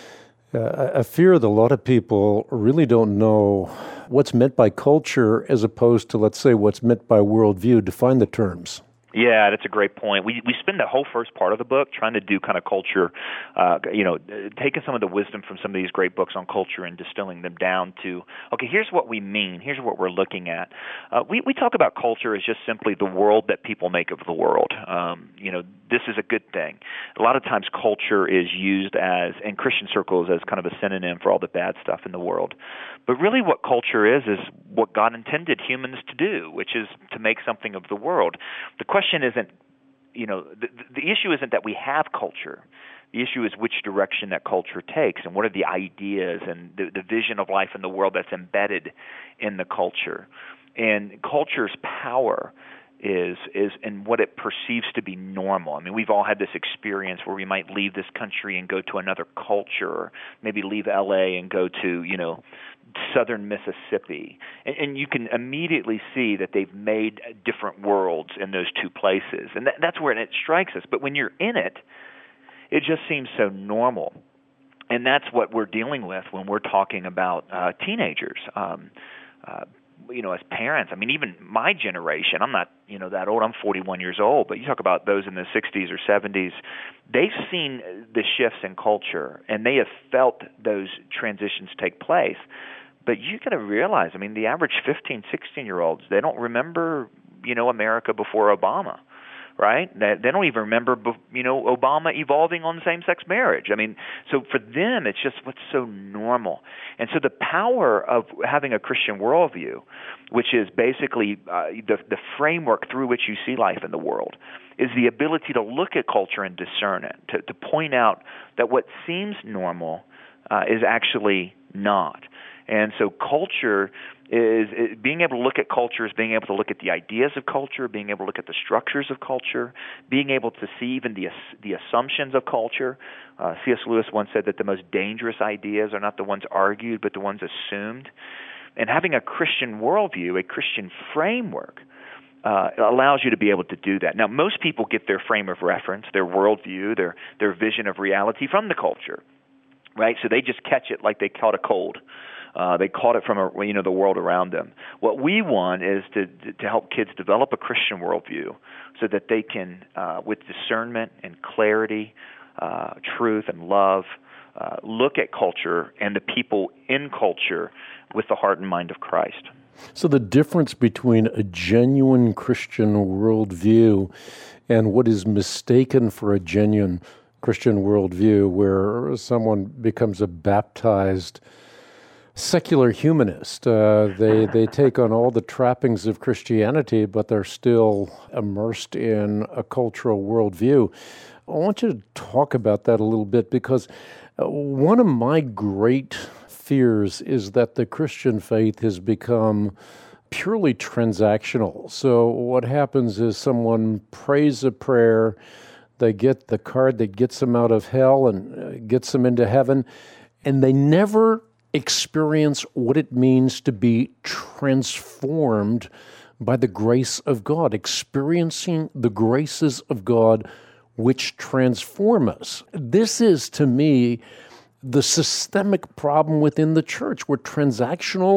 uh, I fear that a lot of people really don't know what's meant by culture as opposed to, let's say, what's meant by worldview. Define the terms. Yeah, that's a great point. We we spend the whole first part of the book trying to do kind of culture, uh, you know, taking some of the wisdom from some of these great books on culture and distilling them down to, okay, here's what we mean, here's what we're looking at. Uh, we, we talk about culture as just simply the world that people make of the world. Um, you know, this is a good thing. A lot of times culture is used as, in Christian circles, as kind of a synonym for all the bad stuff in the world. But really what culture is, is what God intended humans to do, which is to make something of the world. The question isn't, you know, the, the issue isn't that we have culture. The issue is which direction that culture takes and what are the ideas and the, the vision of life in the world that's embedded in the culture. And culture's power is is in what it perceives to be normal. I mean, we've all had this experience where we might leave this country and go to another culture, or maybe leave L A and go to, you know, southern Mississippi. And, and you can immediately see that they've made different worlds in those two places. And that, that's where it strikes us. But when you're in it, it just seems so normal. And that's what we're dealing with when we're talking about uh, teenagers. Um, uh, you know, as parents, I mean, even my generation, I'm not, you know, that old, I'm forty-one years old, but you talk about those in the sixties or seventies, they've seen the shifts in culture, and they have felt those transitions take place. But you got to realize, I mean, the average fifteen, sixteen-year-olds, they don't remember, you know, America before Obama, right? They, they don't even remember, you know, Obama evolving on same-sex marriage. I mean, so for them, it's just what's so normal. And so the power of having a Christian worldview, which is basically uh, the, the framework through which you see life in the world, is the ability to look at culture and discern it, to, to point out that what seems normal uh, is actually not. And so culture is, is being able to look at culture is being able to look at the ideas of culture, being able to look at the structures of culture, being able to see even the the assumptions of culture. Uh, C S Lewis once said that the most dangerous ideas are not the ones argued, but the ones assumed. And having a Christian worldview, a Christian framework, uh, allows you to be able to do that. Now, most people get their frame of reference, their worldview, their their vision of reality from the culture, right? So they just catch it like they caught a cold. Uh, they caught it from a, you know, the world around them. What we want is to to help kids develop a Christian worldview so that they can, uh, with discernment and clarity, uh, truth and love, uh, look at culture and the people in culture with the heart and mind of Christ. So the difference between a genuine Christian worldview and what is mistaken for a genuine Christian worldview, where someone becomes a baptized secular humanist. Uh, they they take on all the trappings of Christianity, but they're still immersed in a cultural worldview. I want you to talk about that a little bit, because one of my great fears is that the Christian faith has become purely transactional. So what happens is someone prays a prayer, they get the card that gets them out of hell and gets them into heaven, and they never experience what it means to be transformed by the grace of God, experiencing the graces of God which transform us. This is, to me, the systemic problem within the church. We're transactional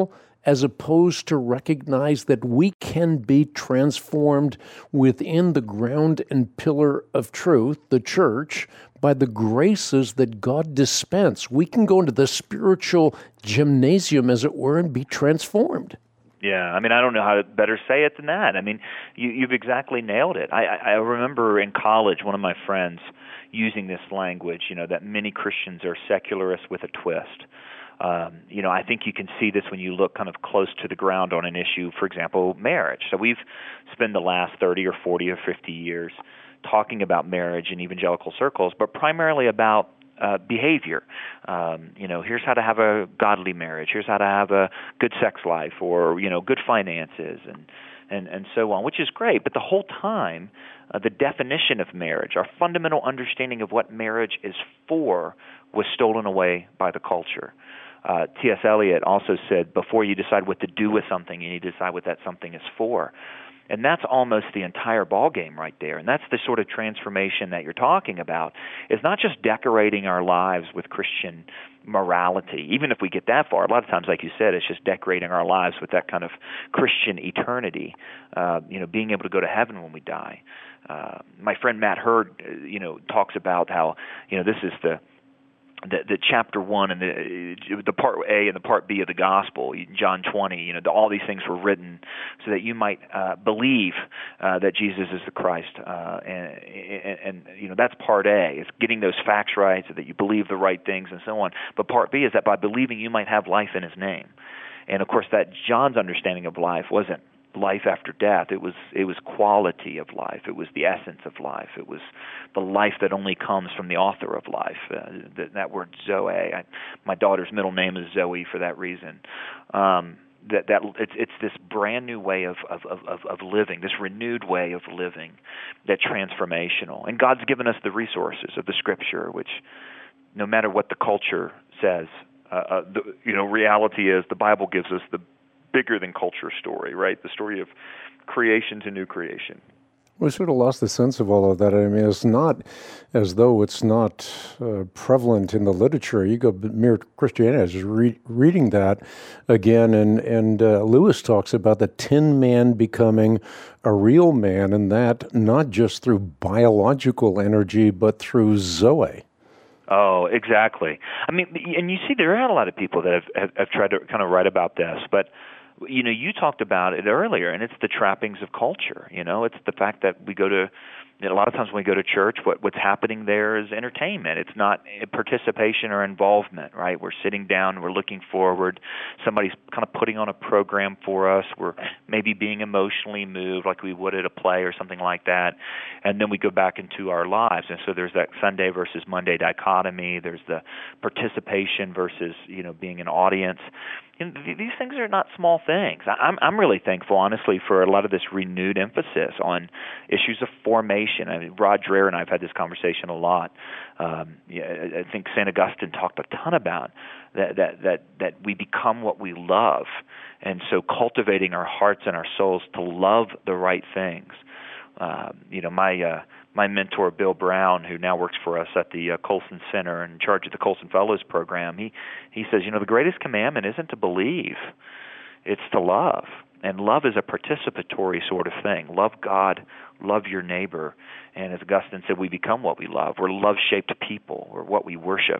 as opposed to recognize that we can be transformed within the ground and pillar of truth, the church, by the graces that God dispense. We can go into the spiritual gymnasium, as it were, and be transformed. Yeah, I mean, I don't know how to better say it than that. I mean, you, you've exactly nailed it. I, I remember in college, one of my friends using this language, you know, that many Christians are secularists with a twist. Um, you know, I think you can see this when you look kind of close to the ground on an issue, for example, marriage. So we've spent the last thirty or forty or fifty years talking about marriage in evangelical circles, but primarily about uh, behavior. Um, you know, here's how to have a godly marriage. Here's how to have a good sex life, or, you know, good finances, and and, and so on, which is great. But the whole time, uh, the definition of marriage, our fundamental understanding of what marriage is for, was stolen away by the culture. Uh, T S Eliot also said, before you decide what to do with something, you need to decide what that something is for. And that's almost the entire ballgame right there. And that's the sort of transformation that you're talking about. It's not just decorating our lives with Christian morality. Even if we get that far, a lot of times, like you said, it's just decorating our lives with that kind of Christian eternity, uh, you know, being able to go to heaven when we die. Uh, my friend Matt Hurd, uh, you know, talks about how, you know, this is the The, the chapter one and the the part A and the part B of the gospel, John twenty, you know, the, all these things were written so that you might uh, believe uh, that Jesus is the Christ, uh, and, and, and you know that's part A. It's getting those facts right so that you believe the right things and so on. But part B is that by believing you might have life in His name, and of course that John's understanding of life wasn't life after death. It was it was quality of life. It was the essence of life. It was the life that only comes from the author of life. Uh, that, that word Zoe. I, my daughter's middle name is Zoe for that reason. Um, that that it's it's this brand new way of of, of of living, this renewed way of living, that's transformational. And God's given us the resources of the Scripture, which no matter what the culture says, uh, uh, the, you know, reality is the Bible gives us the bigger than culture story, right? The story of creation to new creation. We sort of lost the sense of all of that. I mean, it's not as though it's not uh, prevalent in the literature. You go mere Christianity, I was just re- reading that again, and, and uh, Lewis talks about the tin man becoming a real man, and that not just through biological energy, but through Zoe. Oh, exactly. I mean, and you see there are a lot of people that have, have, have tried to kind of write about this, but you know, you talked about it earlier, and it's the trappings of culture. You know, it's the fact that we go to, you know, a lot of times when we go to church, what what's happening there is entertainment. It's not participation or involvement, right? We're sitting down, we're looking forward. Somebody's kind of putting on a program for us. We're maybe being emotionally moved like we would at a play or something like that. And then we go back into our lives. And so there's that Sunday versus Monday dichotomy. There's the participation versus, you know, being an audience. You know, these things are not small things. I'm I'm really thankful, honestly, for a lot of this renewed emphasis on issues of formation. I mean, Rod Dreher and I have had this conversation a lot. Um, yeah, I think Saint Augustine talked a ton about that, that that that we become what we love, and so cultivating our hearts and our souls to love the right things. Uh, you know, my uh, my mentor, Bill Brown, who now works for us at the uh, Colson Center in charge of the Colson Fellows program, he, he says, you know, the greatest commandment isn't to believe, it's to love. And love is a participatory sort of thing. Love God, love your neighbor. And as Augustine said, we become what we love. We're love-shaped people. We're what we worship.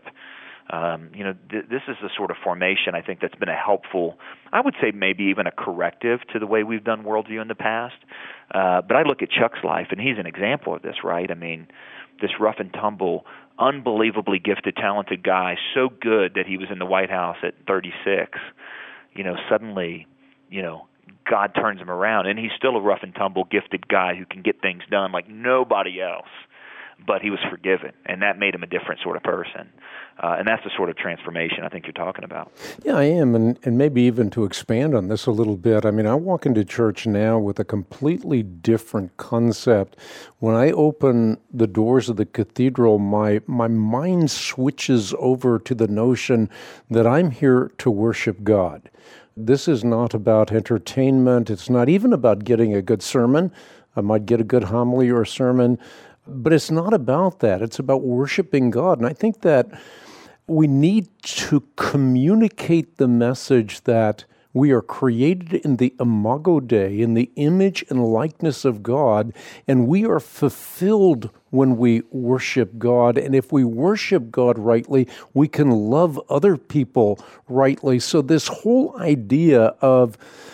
Um, you know, th- this is the sort of formation I think that's been a helpful, I would say maybe even a corrective to the way we've done worldview in the past. Uh, but I look at Chuck's life, and he's an example of this, right? I mean, this rough and tumble, unbelievably gifted, talented guy, so good that he was in the White House at thirty-six. You know, suddenly, you know, God turns him around, and he's still a rough and tumble, gifted guy who can get things done like nobody else. But he was forgiven, and that made him a different sort of person. Uh, and that's the sort of transformation I think you're talking about. Yeah, I am, and, and maybe even to expand on this a little bit, I mean, I walk into church now with a completely different concept. When I open the doors of the cathedral, my, my mind switches over to the notion that I'm here to worship God. This is not about entertainment. It's not even about getting a good sermon. I might get a good homily or a sermon, but it's not about that. It's about worshiping God. And I think that we need to communicate the message that We are created in the imago Dei, in the image and likeness of God, and we are fulfilled when we worship God. And if we worship God rightly, we can love other people rightly. So this whole idea of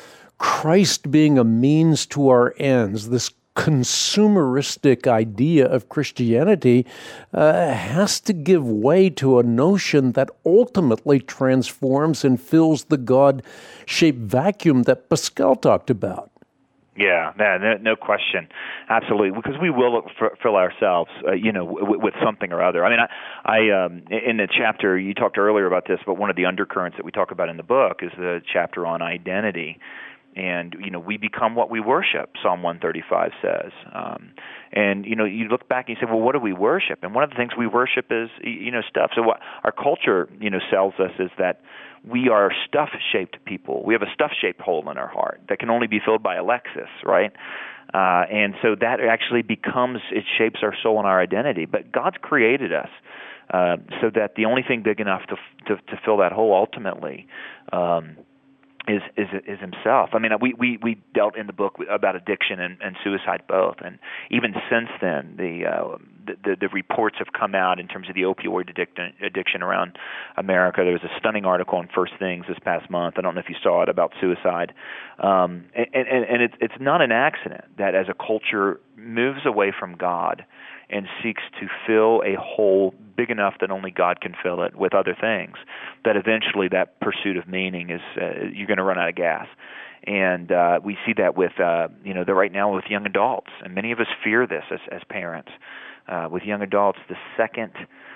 Christ being a means to our ends, this consumeristic idea of Christianity uh, has to give way to a notion that ultimately transforms and fills the God-shaped vacuum that Pascal talked about. Yeah, no, no question, absolutely, because we will fill ourselves, uh, you know, w- with something or other. I mean, I, I um, in the chapter you talked earlier about this, but one of the undercurrents that we talk about in the book is the chapter on identity. And, you know, we become what we worship, Psalm one thirty-five says. Um, and, you know, you look back and you say, well, what do we worship? And one of the things we worship is, you know, stuff. So what our culture, you know, sells us is that we are stuff-shaped people. We have a stuff-shaped hole in our heart that can only be filled by a Lexus, right? Uh, and so that actually becomes, it shapes our soul and our identity. But God's created us uh, so that the only thing big enough to to, to fill that hole ultimately um Is, is is himself. I mean, we, we, we dealt in the book about addiction and, and suicide both, and even since then, the, uh, the, the the reports have come out in terms of the opioid addiction, addiction around America. There was a stunning article in First Things this past month. I don't know if you saw it, about suicide, um, and and, and it's it's not an accident that as a culture moves away from God and seeks to fill a hole big enough that only God can fill it with other things, that eventually that pursuit of meaning is, uh, you're going to run out of gas. And uh, we see that with, uh, you know, the, right now with young adults, and many of us fear this as, as parents. Uh, with young adults, the second,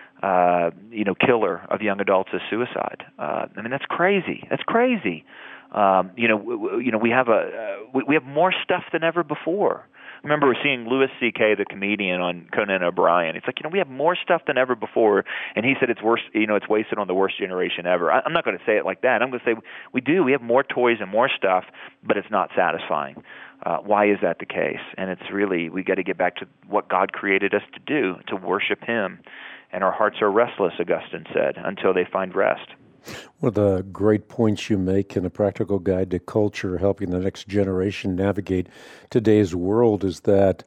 uh, you know, killer of young adults is suicide. Uh, I mean, that's crazy. That's crazy. Um, you know, w- you know, we have a uh, we, we have more stuff than ever before. I remember seeing Louis C K, the comedian, on Conan O'Brien. It's like, you know, we have more stuff than ever before, and he said it's worse. You know, it's wasted on the worst generation ever. I, I'm not going to say it like that. I'm going to say we do. We have more toys and more stuff, but it's not satisfying. Uh, why is that the case? And it's really, we got to get back to what God created us to do, to worship Him. And our hearts are restless, Augustine said, until they find rest. One of the great points you make in A Practical Guide to Culture, helping the next generation navigate today's world, is that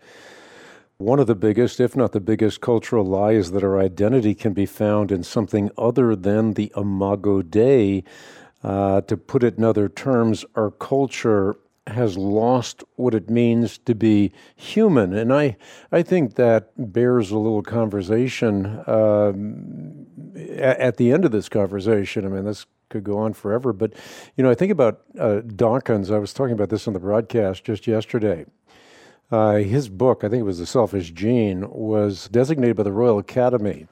one of the biggest, if not the biggest, cultural lie is that our identity can be found in something other than the imago Dei. Uh, to put it in other terms, our culture has lost what it means to be human. And I, I think that bears a little conversation um, at, at the end of this conversation. I mean, this could go on forever. But, you know, I think about uh, Dawkins. I was talking about this on the broadcast just yesterday. Uh, his book, I think it was The Selfish Gene, was designated by the Royal Academy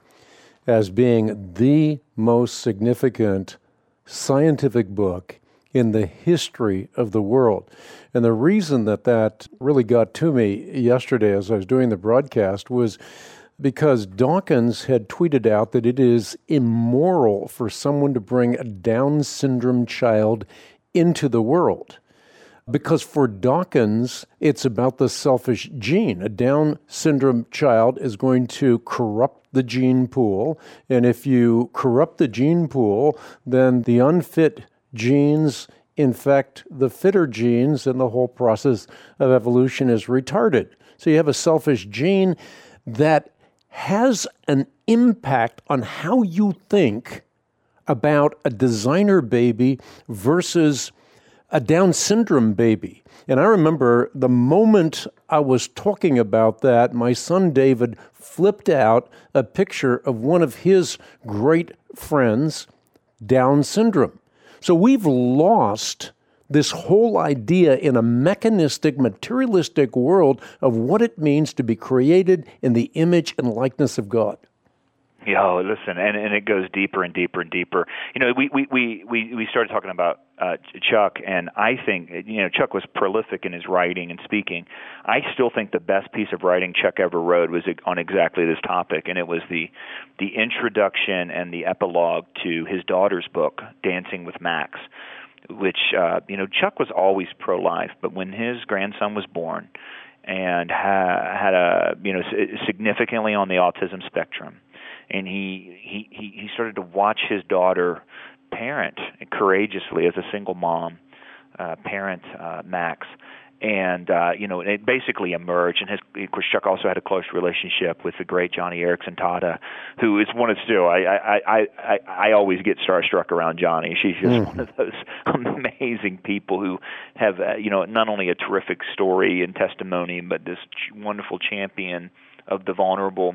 as being the most significant scientific book in the history of the world. And the reason that that really got to me yesterday as I was doing the broadcast was because Dawkins had tweeted out that it is immoral for someone to bring a Down syndrome child into the world. Because for Dawkins, it's about the selfish gene. A Down syndrome child is going to corrupt the gene pool. And if you corrupt the gene pool, then the unfit genes infect the fitter genes, and the whole process of evolution is retarded. So you have a selfish gene that has an impact on how you think about a designer baby versus a Down syndrome baby. And I remember the moment I was talking about that, my son David flipped out a picture of one of his great friends, Down syndrome. So we've lost this whole idea in a mechanistic, materialistic world of what it means to be created in the image and likeness of God. Yeah, listen, and, and it goes deeper and deeper and deeper. You know, we we we we, we started talking about uh, Chuck, and I think, you know, Chuck was prolific in his writing and speaking. I still think the best piece of writing Chuck ever wrote was on exactly this topic, and it was the the introduction and the epilogue to his daughter's book, Dancing with Max, which, uh, you know, Chuck was always pro-life, but when his grandson was born and ha- had a, you know, significantly on the autism spectrum, and he, he, he started to watch his daughter parent courageously as a single mom, uh, parent, uh, Max. And, uh, you know, it basically emerged. And his, of course, Chuck also had a close relationship with the great Johnny Erickson Tata, who is one of still, I, I, I, I, I always get starstruck around Johnny. She's just mm. one of those amazing people who have, uh, you know, not only a terrific story and testimony, but this ch- wonderful champion of the vulnerable.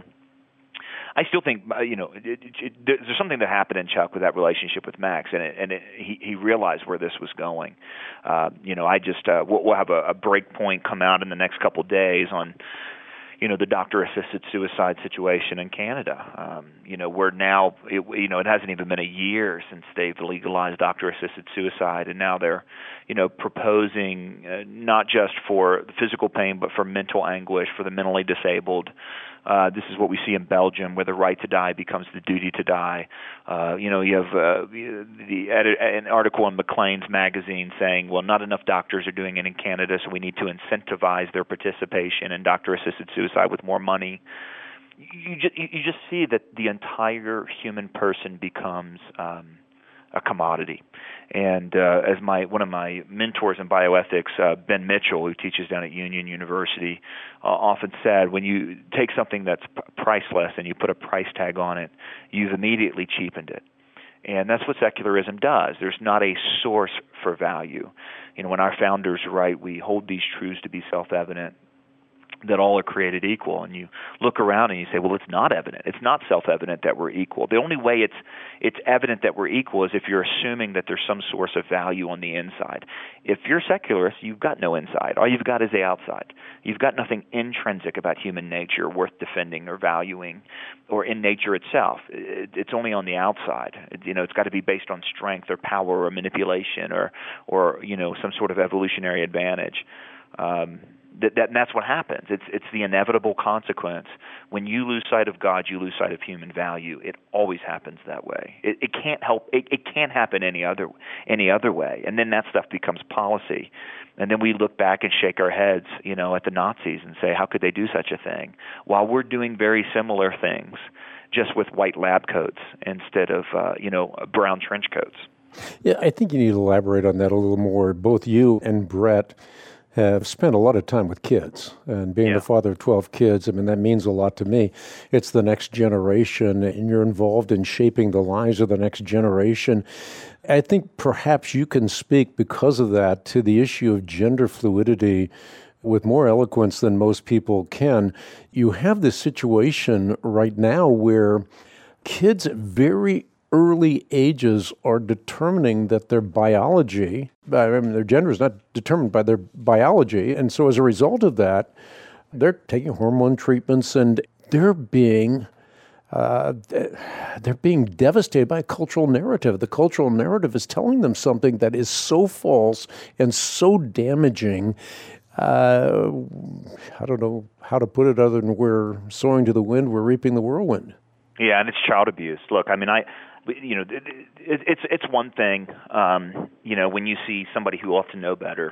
I still think, you know, it, it, it, there's something that happened in Chuck with that relationship with Max, and it, and it, he, he realized where this was going. Uh, you know, I just uh, we'll, we'll have a, a break point come out in the next couple of days on, you know, the doctor-assisted suicide situation in Canada. Um, you know, we're now, it, you know, it hasn't even been a year since they've legalized doctor-assisted suicide, and now they're, you know, proposing uh, not just for physical pain, but for mental anguish, for the mentally disabled. Uh, this is what we see in Belgium, where the right to die becomes the duty to die. Uh, you know, you have uh, the edit, an article in Maclean's magazine saying, well, not enough doctors are doing it in Canada, so we need to incentivize their participation in doctor-assisted suicide with more money. You just, you just see that the entire human person becomes um, a commodity. And uh, as my one of my mentors in bioethics, uh, Ben Mitchell, who teaches down at Union University, uh, often said, when you take something that's p- priceless and you put a price tag on it, you've immediately cheapened it. And that's what secularism does. There's not a source for value. You know, when our founders write, we hold these truths to be self-evident, that all are created equal, and you look around and you say, well, it's not evident. It's not self-evident that we're equal. The only way it's it's evident that we're equal is if you're assuming that there's some source of value on the inside. If you're secularist, you've got no inside. All you've got is the outside. You've got nothing intrinsic about human nature worth defending or valuing, or in nature itself. It, it's only on the outside. It, you know, it's got to be based on strength or power or manipulation or or you know some sort of evolutionary advantage. Um, That, that, and that's what happens. It's it's the inevitable consequence. When you lose sight of God, you lose sight of human value. It always happens that way. It, it can't help. It, it can't happen any other any other way. And then that stuff becomes policy. And then we look back and shake our heads, you know, at the Nazis and say, how could they do such a thing? While we're doing very similar things, just with white lab coats instead of uh, you know brown trench coats. Yeah, I think you need to elaborate on that a little more. Both you and Brett have spent a lot of time with kids, and being yeah. the father of twelve kids, I mean, that means a lot to me. It's the next generation, and you're involved in shaping the lives of the next generation. I think perhaps you can speak, because of that, to the issue of gender fluidity with more eloquence than most people can. You have this situation right now where kids at very early ages are determining that their biology, I mean, their gender is not determined by their biology. And so as a result of that, they're taking hormone treatments and they're being uh, they're being devastated by a cultural narrative. The cultural narrative is telling them something that is so false and so damaging. Uh, I don't know how to put it other than we're sowing to the wind, we're reaping the whirlwind. Yeah, and it's child abuse. Look, I mean, I... You know, it, it, it's it's one thing, um, you know, when you see somebody who ought to know better,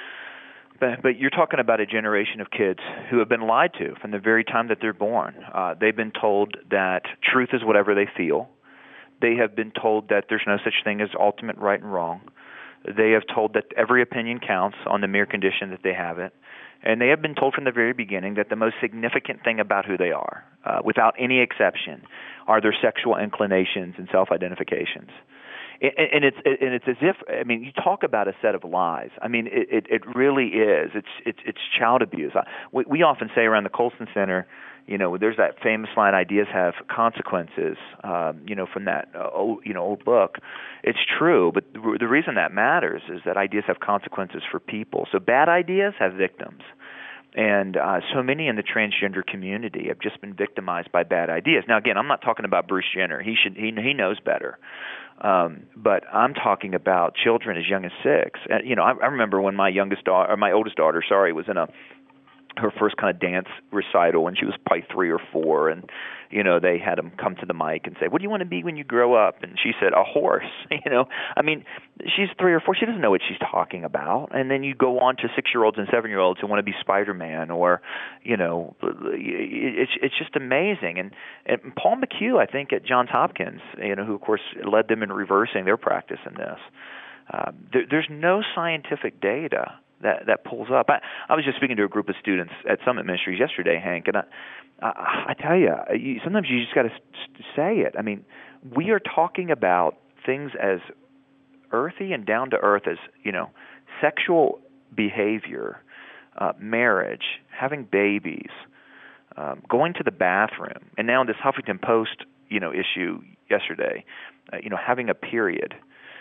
but, but you're talking about a generation of kids who have been lied to from the very time that they're born. Uh, they've been told that truth is whatever they feel. They have been told that there's no such thing as ultimate right and wrong. They have told that every opinion counts on the mere condition that they have it. And they have been told from the very beginning that the most significant thing about who they are, uh, without any exception, are their sexual inclinations and self-identifications. And, and it's and it's as if, I mean, you talk about a set of lies. I mean, it, it, it really is. It's it's it's child abuse. We, we often say around the Colson Center, you know, there's that famous line, ideas have consequences, um, you know, from that uh, old, you know, old book. It's true, but the, the reason that matters is that ideas have consequences for people. So bad ideas have victims. And uh, so many in the transgender community have just been victimized by bad ideas. Now, again, I'm not talking about Bruce Jenner. He should he he knows better. Um, but I'm talking about children as young as six. Uh, you know, I, I remember when my youngest daughter, or my oldest daughter, sorry, was in a her first kind of dance recital when she was probably three or four, and you know they had them come to the mic and say, "What do you want to be when you grow up?" And she said, "A horse." You know, I mean, she's three or four; she doesn't know what she's talking about. And then you go on to six-year-olds and seven-year-olds who want to be Spider-Man, or you know, it's it's just amazing. And, and Paul McHugh, I think at Johns Hopkins, you know, who of course led them in reversing their practice in this. Uh, there, there's no scientific data that that pulls up. I, I was just speaking to a group of students at Summit Ministries yesterday, Hank, and I, I, I tell you, you, sometimes you just got to say it. I mean, we are talking about things as earthy and down to earth as, you know, sexual behavior, uh, marriage, having babies, um, going to the bathroom, and now in this Huffington Post, you know, issue yesterday, uh, you know, having a period,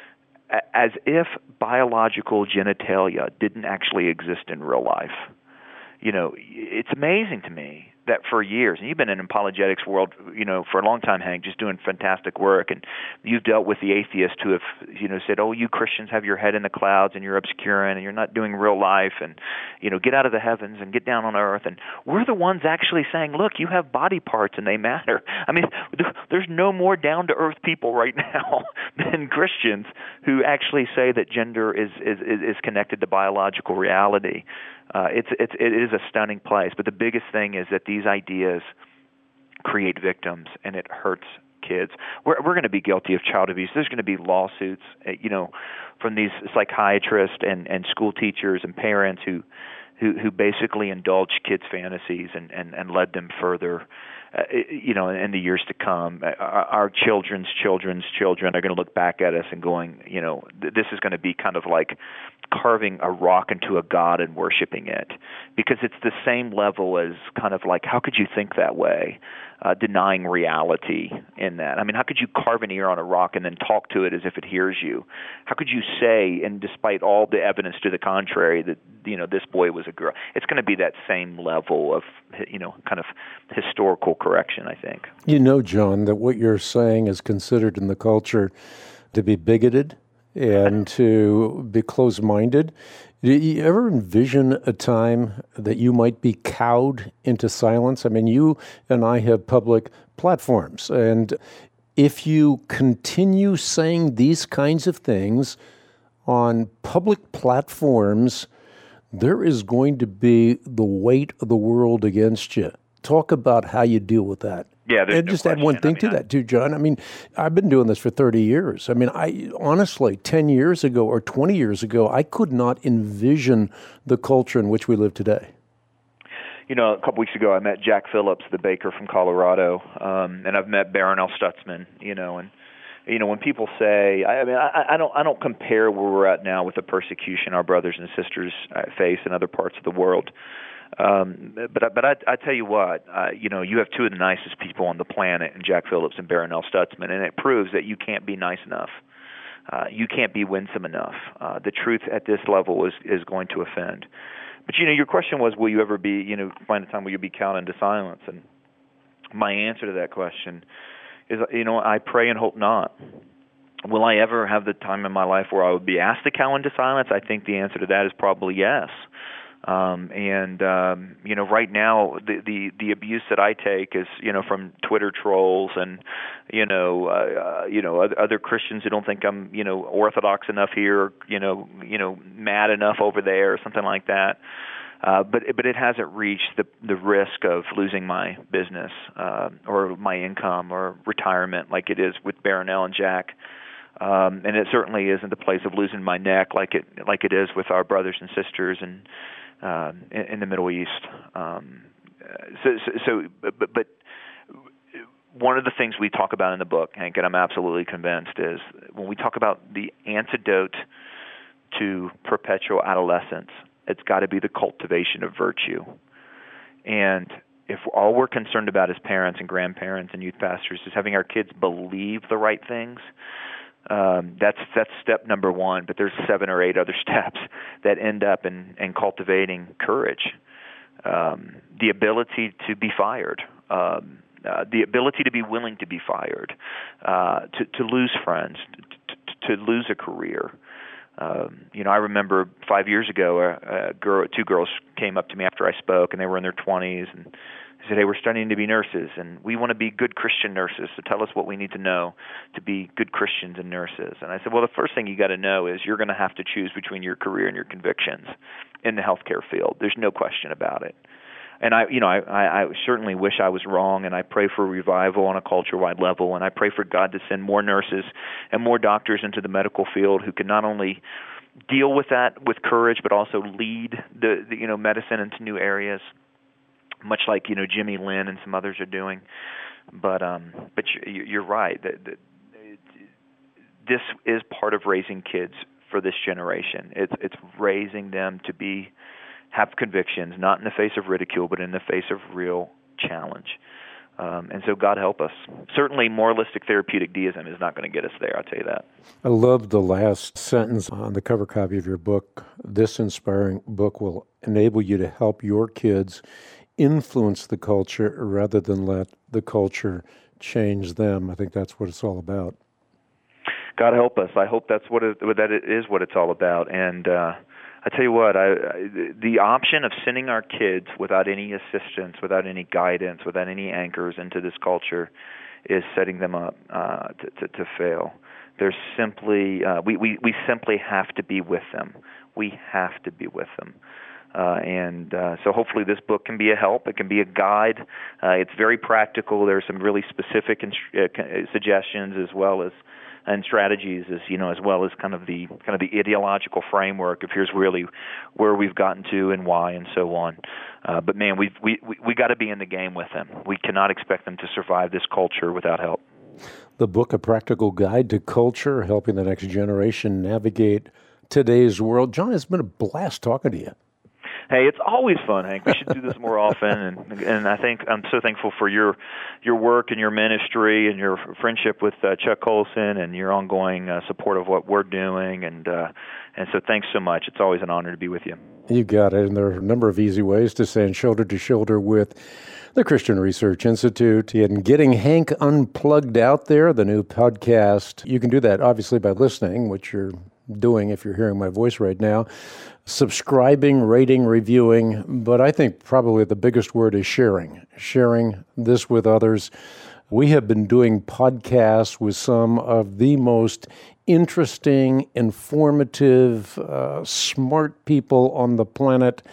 as if biological genitalia didn't actually exist in real life. You know, it's amazing to me that for years, and you've been in apologetics world, you know, for a long time, Hank, just doing fantastic work, and you've dealt with the atheists who have, you know, said, oh, you Christians have your head in the clouds and you're obscuring and you're not doing real life, and, you know, get out of the heavens and get down on earth. And we're the ones actually saying, look, you have body parts and they matter. I mean, there's no more down-to-earth people right now than Christians who actually say that gender is, is, is connected to biological reality. Uh, it's, it's, it is a stunning place. But the biggest thing is that these ideas create victims, and it hurts kids. We're, we're going to be guilty of child abuse. There's going to be lawsuits, uh, you know, from these psychiatrists and, and school teachers and parents who, who, who basically indulge kids' fantasies and, and, and led them further, uh, you know, in the years to come. Our, our children's children's children are going to look back at us and going, you know, th- this is going to be kind of like carving a rock into a god and worshiping it, because it's the same level as kind of like, how could you think that way, uh, denying reality in that? I mean, how could you carve an ear on a rock and then talk to it as if it hears you? How could you say, and despite all the evidence to the contrary, that, you know, this boy was a girl? It's going to be that same level of, you know, kind of historical correction, I think. You know, John, that what you're saying is considered in the culture to be bigoted and to be closed-minded. Do you ever envision a time that you might be cowed into silence? I mean, you and I have public platforms, and if you continue saying these kinds of things on public platforms, there is going to be the weight of the world against you. Talk about how you deal with that. Yeah, there's and no just question. add one thing I mean, to I, that, too, John. I mean, I've been doing this for thirty years. I mean, I honestly, ten years ago or twenty years ago, I could not envision the culture in which we live today. You know, a couple weeks ago, I met Jack Phillips, the baker from Colorado, um, and I've met Barronelle Stutzman. You know, and you know, when people say, I, I mean, I, I don't, I don't compare where we're at now with the persecution our brothers and sisters face in other parts of the world. Um, but but I, I tell you what, uh, you know, you have two of the nicest people on the planet, in Jack Phillips and Barronelle Stutzman, and it proves that you can't be nice enough. Uh, you can't be winsome enough. Uh, the truth at this level is is going to offend. But you know, your question was, will you ever be, you know, find a time where you'll be cowed into silence? And my answer to that question is, you know, I pray and hope not. Will I ever have the time in my life where I would be asked to cow into silence? I think the answer to that is probably yes. Um, and, um, you know, right now, the, the, the abuse that I take is, you know, from Twitter trolls and, you know, uh, uh, you know, other, other Christians who don't think I'm, you know, orthodox enough here, or, you know, you know, mad enough over there or something like that. Uh, but, but it hasn't reached the, the risk of losing my business, uh, or my income or retirement like it is with Barronelle and Jack. Um, and it certainly isn't the place of losing my neck like it, like it is with our brothers and sisters and, Uh, in, in the Middle East. Um, so, so, so but, but one of the things we talk about in the book, Hank, and I'm absolutely convinced, is when we talk about the antidote to perpetual adolescence, it's got to be the cultivation of virtue. And if all we're concerned about as parents and grandparents and youth pastors is having our kids believe the right things, Um, that's that's step number one, but there's seven or eight other steps that end up in, in cultivating courage, um, the ability to be fired, um, uh, the ability to be willing to be fired, uh, to, to lose friends, to, to, to lose a career. Um, you know, I remember five years ago, a, a girl, two girls came up to me after I spoke, and they were in their twenties, and they said, "Hey, we're studying to be nurses, and we want to be good Christian nurses, so tell us what we need to know to be good Christians and nurses." And I said, well, the first thing you got to know is you're going to have to choose between your career and your convictions in the healthcare field. There's no question about it. and I, you know, I, I, I certainly wish I was wrong, and I pray for revival on a culture-wide level, and I pray for God to send more nurses and more doctors into the medical field who can not only deal with that with courage, but also lead the, the you know medicine into new areas, much like you know Jimmy Lynn and some others are doing. But um, but you're right that, that this is part of raising kids for this generation. It's it's raising them to be have convictions, not in the face of ridicule, but in the face of real challenge. Um, and so God help us. Certainly moralistic therapeutic deism is not going to get us there, I'll tell you that. I love the last sentence on the cover copy of your book. This inspiring book will enable you to help your kids influence the culture rather than let the culture change them. I think that's what it's all about. God help us. I hope that's what it, that it is what it's all about. And uh, I tell you what, I, I, the option of sending our kids without any assistance, without any guidance, without any anchors into this culture is setting them up uh, to, to, to fail. There's simply uh, we, we, we simply have to be with them. We have to be with them. Uh, and uh, so hopefully this book can be a help. It can be a guide. Uh, it's very practical. There are some really specific inst- uh, suggestions as well as and strategies, as you know, as well as kind of the kind of the ideological framework of here's really where we've gotten to and why and so on. Uh, but man, we've, we we we got to be in the game with them. We cannot expect them to survive this culture without help. The book, A Practical Guide to Culture, helping the next generation navigate today's world. John, it's been a blast talking to you. Hey, it's always fun, Hank. We should do this more often, and and I think I'm so thankful for your your work and your ministry and your friendship with uh, Chuck Colson and your ongoing uh, support of what we're doing, and uh, and so thanks so much. It's always an honor to be with you. You got it, and there are a number of easy ways to stand shoulder to shoulder with the Christian Research Institute and getting Hank Unplugged out there, the new podcast. You can do that, obviously, by listening, which you're doing if you're hearing my voice right now, subscribing, rating, reviewing, but I think probably the biggest word is sharing, sharing this with others. We have been doing podcasts with some of the most interesting, informative, uh, smart people on the planet,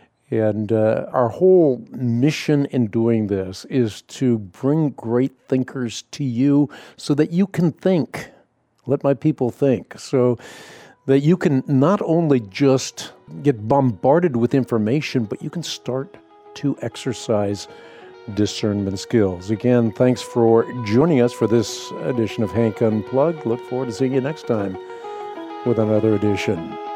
and uh, our whole mission in doing this is to bring great thinkers to you so that you can think. Let my people think, so that you can not only just get bombarded with information, but you can start to exercise discernment skills. Again, thanks for joining us for this edition of Hank Unplugged. Look forward to seeing you next time with another edition.